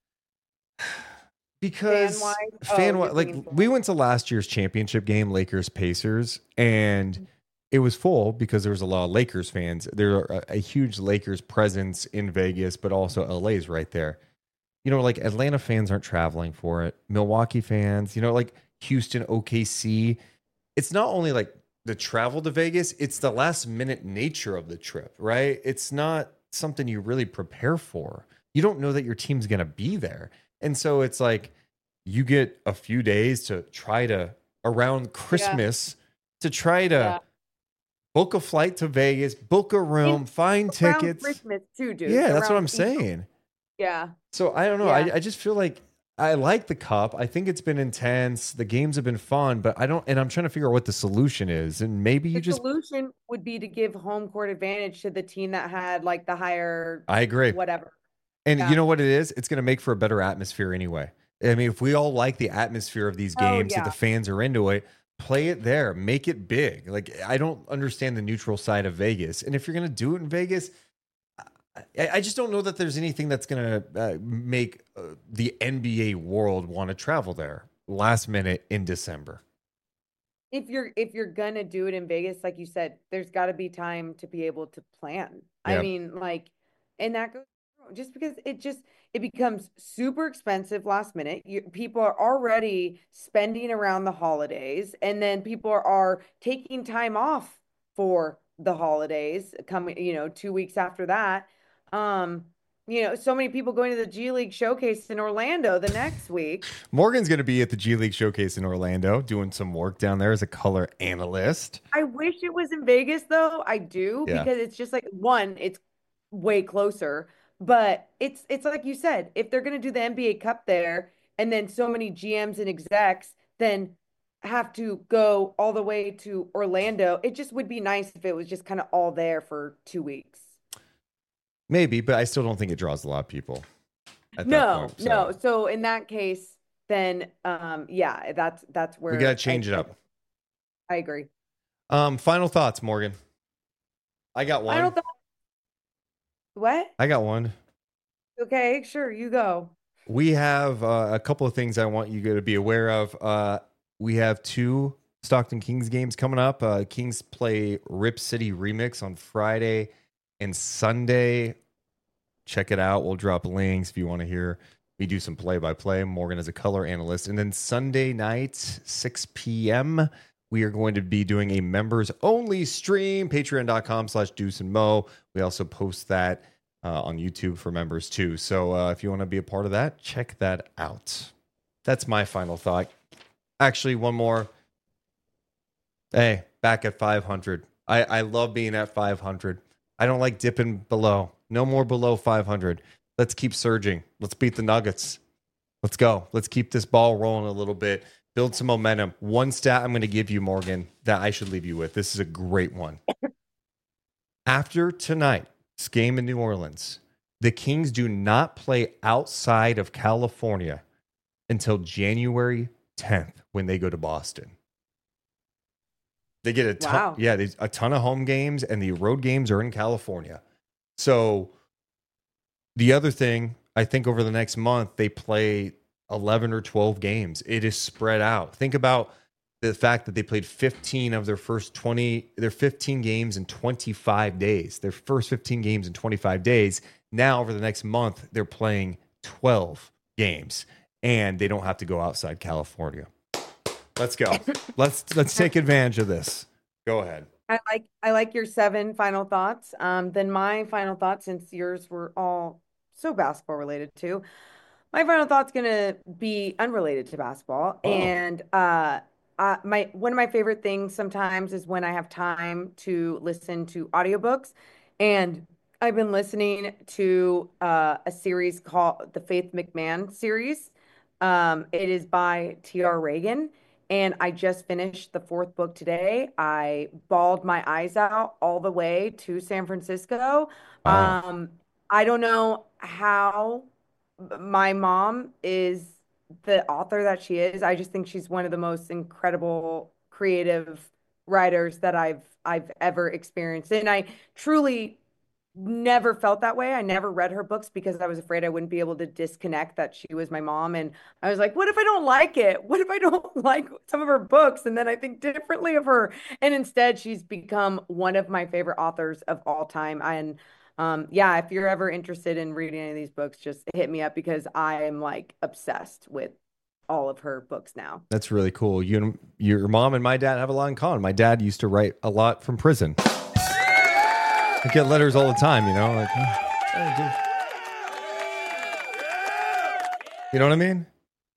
[SPEAKER 3] because
[SPEAKER 4] Fan-wise? Oh,
[SPEAKER 3] fan
[SPEAKER 4] you're
[SPEAKER 3] like
[SPEAKER 4] thinking for-
[SPEAKER 3] we went to last year's championship game, Lakers Pacers, and it was full because there was a lot of Lakers fans. There are a, a huge Lakers presence in Vegas, but also L A's right there. You know, like Atlanta fans aren't traveling for it. Milwaukee fans, you know, like Houston, O K C. It's not only like the travel to Vegas, it's the last minute nature of the trip, right? It's not something you really prepare for. You don't know that your team's going to be there. And so it's like you get a few days to try to, around Christmas, to try to
[SPEAKER 4] Yeah.
[SPEAKER 3] book a flight to Vegas, book a room,
[SPEAKER 4] In-
[SPEAKER 3] find
[SPEAKER 4] Around
[SPEAKER 3] tickets.
[SPEAKER 4] Christmas too, dude.
[SPEAKER 3] Yeah, that's what
[SPEAKER 4] Around
[SPEAKER 3] I'm
[SPEAKER 4] Easter.
[SPEAKER 3] saying.
[SPEAKER 4] Yeah.
[SPEAKER 3] So I don't know.
[SPEAKER 4] Yeah.
[SPEAKER 3] I, I just feel like I like the cup. I think it's been intense. The games have been fun, but I don't, and I'm trying to figure out what the solution is. And maybe you
[SPEAKER 4] The
[SPEAKER 3] just,
[SPEAKER 4] solution would be to give home court advantage to the team that had like the higher
[SPEAKER 3] I agree.
[SPEAKER 4] whatever.
[SPEAKER 3] And
[SPEAKER 4] Yeah.
[SPEAKER 3] you know what it is? It's going to make for a better atmosphere anyway. I mean, if we all like the atmosphere of these
[SPEAKER 4] Oh,
[SPEAKER 3] games,
[SPEAKER 4] yeah.
[SPEAKER 3] that the fans are into it, play it there, make it big. Like, I don't understand the neutral side of Vegas. And if you're going to do it in Vegas, I, I just don't know that there's anything that's going to uh, make uh, the N B A world want to travel there last minute in December.
[SPEAKER 4] If you're if you're gonna do it in Vegas, like you said, there's got to be time to be able to plan. I
[SPEAKER 3] Yep.
[SPEAKER 4] mean, like, and that goes just because it just it becomes super expensive last minute. You, people are already spending around the holidays, and then people are, are taking time off for the holidays coming, you know, two weeks after that. Um, you know, so many people going to the G League showcase in Orlando the next week.
[SPEAKER 3] Morgan's going to be at the G League showcase in Orlando doing some work down there as a color analyst.
[SPEAKER 4] I wish it was in Vegas though. I do
[SPEAKER 3] Yeah.
[SPEAKER 4] because it's just like one, it's way closer, but it's it's like you said, if they're going to do the N B A Cup there and then so many G Ms and execs then have to go all the way to Orlando, it just would be nice if it was just kind of all there for two weeks.
[SPEAKER 3] Maybe, but I still don't think it draws a lot of people. At
[SPEAKER 4] No,
[SPEAKER 3] that point, so.
[SPEAKER 4] no. So in that case, then um yeah, that's that's where
[SPEAKER 3] We got to change
[SPEAKER 4] I,
[SPEAKER 3] it up.
[SPEAKER 4] I agree.
[SPEAKER 3] Um, final thoughts, Morgan. I got one.
[SPEAKER 4] I don't th- What?
[SPEAKER 3] I got one.
[SPEAKER 4] Okay, sure, you go.
[SPEAKER 3] We have uh, a couple of things I want you to be aware of. Uh, we have two Stockton Kings games coming up. Uh, Kings play Rip City Remix on Friday and Sunday. Check it out. We'll drop links if you want to hear me do some play-by-play. Morgan is a color analyst. And then Sunday night, six p.m., we are going to be doing a members-only stream, patreon.com slash Deuce and Mo. We also post that uh, on YouTube for members too. So uh, if you want to be a part of that, check that out. That's my final thought. Actually, one more. Hey, back at five hundred. I, I love being at five hundred. I don't like dipping below. No more below five hundred. Let's keep surging. Let's beat the Nuggets. Let's go. Let's keep this ball rolling a little bit. Build some momentum. One stat I'm going to give you, Morgan, that I should leave you with. This is a great one. After tonight's game in New Orleans, the Kings do not play outside of California until January tenth when they go to Boston. They get a ton,
[SPEAKER 4] Wow.
[SPEAKER 3] yeah, there's a ton of home games, and the road games are in California. So the other thing, I think over the next month, they play eleven or twelve games. It is spread out. Think about the fact that they played fifteen of their first twenty, their fifteen games in twenty-five days. Their first fifteen games in twenty-five days. Now, over the next month, they're playing twelve games, and they don't have to go outside California. Let's go. let's let's take advantage of this. Go ahead.
[SPEAKER 4] I like I like your seven final thoughts. Um, then my final thoughts, since yours were all so basketball related too, my final thought's gonna be unrelated to basketball.
[SPEAKER 3] Oh.
[SPEAKER 4] And uh, uh, my one of my favorite things sometimes is when I have time to listen to audiobooks, and I've been listening to uh, a series called the Faith McMahon series. Um, it is by T R Reagan. And I just finished the fourth book today. I bawled my eyes out all the way to San Francisco.
[SPEAKER 3] Wow.
[SPEAKER 4] Um, I don't know how my mom is the author that she is. I just think she's one of the most incredible creative writers that I've I've ever experienced. And I truly never felt that way. I never read her books because I was afraid I wouldn't be able to disconnect that she was my mom. And I was like, what if I don't like it? What if I don't like some of her books? And then I think differently of her. And instead, she's become one of my favorite authors of all time. And um, yeah, if you're ever interested in reading any of these books, just hit me up because I am like obsessed with all of her books now.
[SPEAKER 3] That's really cool. You, your mom and my dad have a lot in common. My dad used to write a lot from prison. I get letters all the time, you know, like, oh, you know what I mean?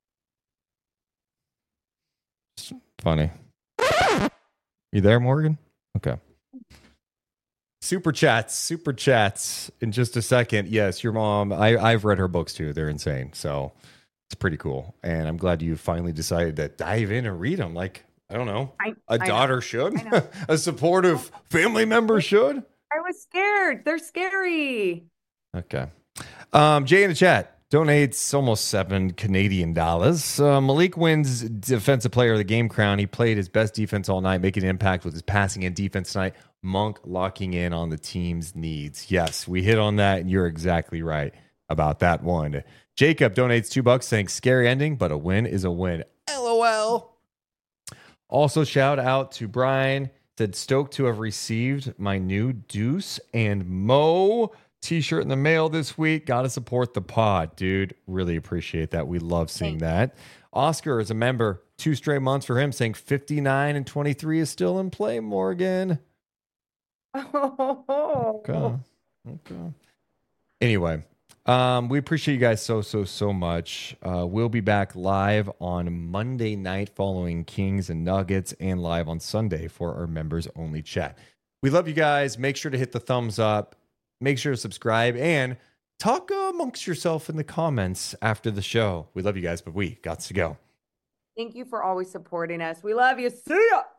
[SPEAKER 3] It's funny. You there, Morgan? Okay. Super chats, super chats in just a second. Yes, your mom, I, I've read her books too. They're insane. So it's pretty cool. And I'm glad you finally decided to dive in and read them. Like, I don't know,
[SPEAKER 4] I,
[SPEAKER 3] a
[SPEAKER 4] I
[SPEAKER 3] daughter
[SPEAKER 4] know.
[SPEAKER 3] should,
[SPEAKER 4] I know.
[SPEAKER 3] a supportive family member should.
[SPEAKER 4] I was scared. They're scary.
[SPEAKER 3] Okay. Um, Jay in the chat donates almost seven Canadian dollars. Uh, Malik wins Defensive Player of the Game crown. He played his best defense all night, making an impact with his passing and defense tonight. Monk locking in on the team's needs. Yes, we hit on that, and you're exactly right about that one. Jacob donates two bucks, saying scary ending, but a win is a win. LOL. Also, shout out to Brian. Said stoked to have received my new Deuce and Mo t-shirt in the mail this week. Gotta support the pod, dude. Really appreciate that. We love seeing that. Oscar is a member. Two straight months for him, saying fifty-nine and twenty-three is still in play, Morgan.
[SPEAKER 4] Oh,
[SPEAKER 3] Okay. Okay. Anyway, Um, we appreciate you guys so, so, so much. Uh, we'll be back live on Monday night following Kings and Nuggets, and live on Sunday for our members-only chat. We love you guys. Make sure to hit the thumbs up. Make sure to subscribe, and talk uh, amongst yourself in the comments after the show. We love you guys, but we got to go.
[SPEAKER 4] Thank you for always supporting us. We love you. See ya.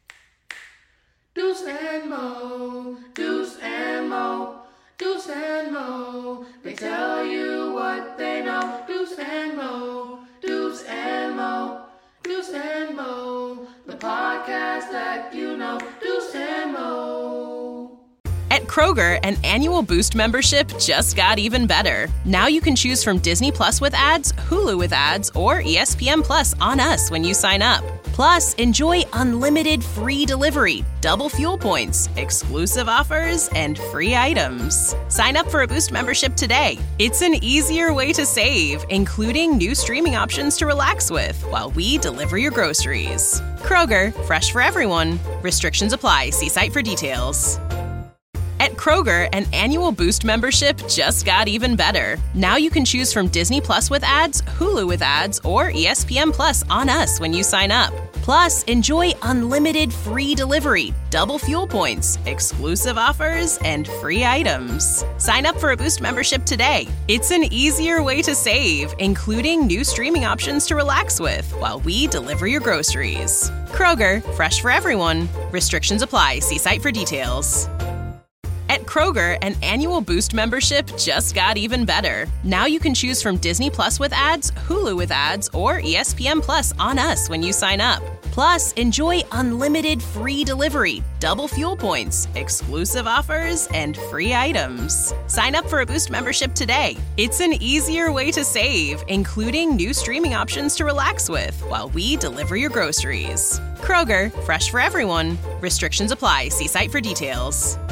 [SPEAKER 2] Deuce and Mo, Deuce and Mo, Deuce and Mo. They tell you what they know. Deuce and Mo, Deuce and Mo, Deuce and Mo. The podcast that you know. Deuce and Mo.
[SPEAKER 1] At Kroger, an annual Boost membership just got even better. Now you can choose from Disney Plus with ads, Hulu with ads, or E S P N Plus on us when you sign up. Plus, enjoy unlimited free delivery, double fuel points, exclusive offers, and free items. Sign up for a Boost membership today. It's an easier way to save, including new streaming options to relax with while we deliver your groceries. Kroger, fresh for everyone. Restrictions apply. See site for details. At Kroger, an annual Boost membership just got even better. Now you can choose from Disney Plus with ads, Hulu with ads, or E S P N Plus on us when you sign up. Plus, enjoy unlimited free delivery, double fuel points, exclusive offers, and free items. Sign up for a Boost membership today. It's an easier way to save, including new streaming options to relax with while we deliver your groceries. Kroger, fresh for everyone. Restrictions apply. See site for details. At Kroger, an annual Boost membership just got even better. Now you can choose from Disney Plus with ads, Hulu with ads, or E S P N Plus on us when you sign up. Plus, enjoy unlimited free delivery, double fuel points, exclusive offers, and free items. Sign up for a Boost membership today. It's an easier way to save, including new streaming options to relax with while we deliver your groceries. Kroger, fresh for everyone. Restrictions apply. See site for details.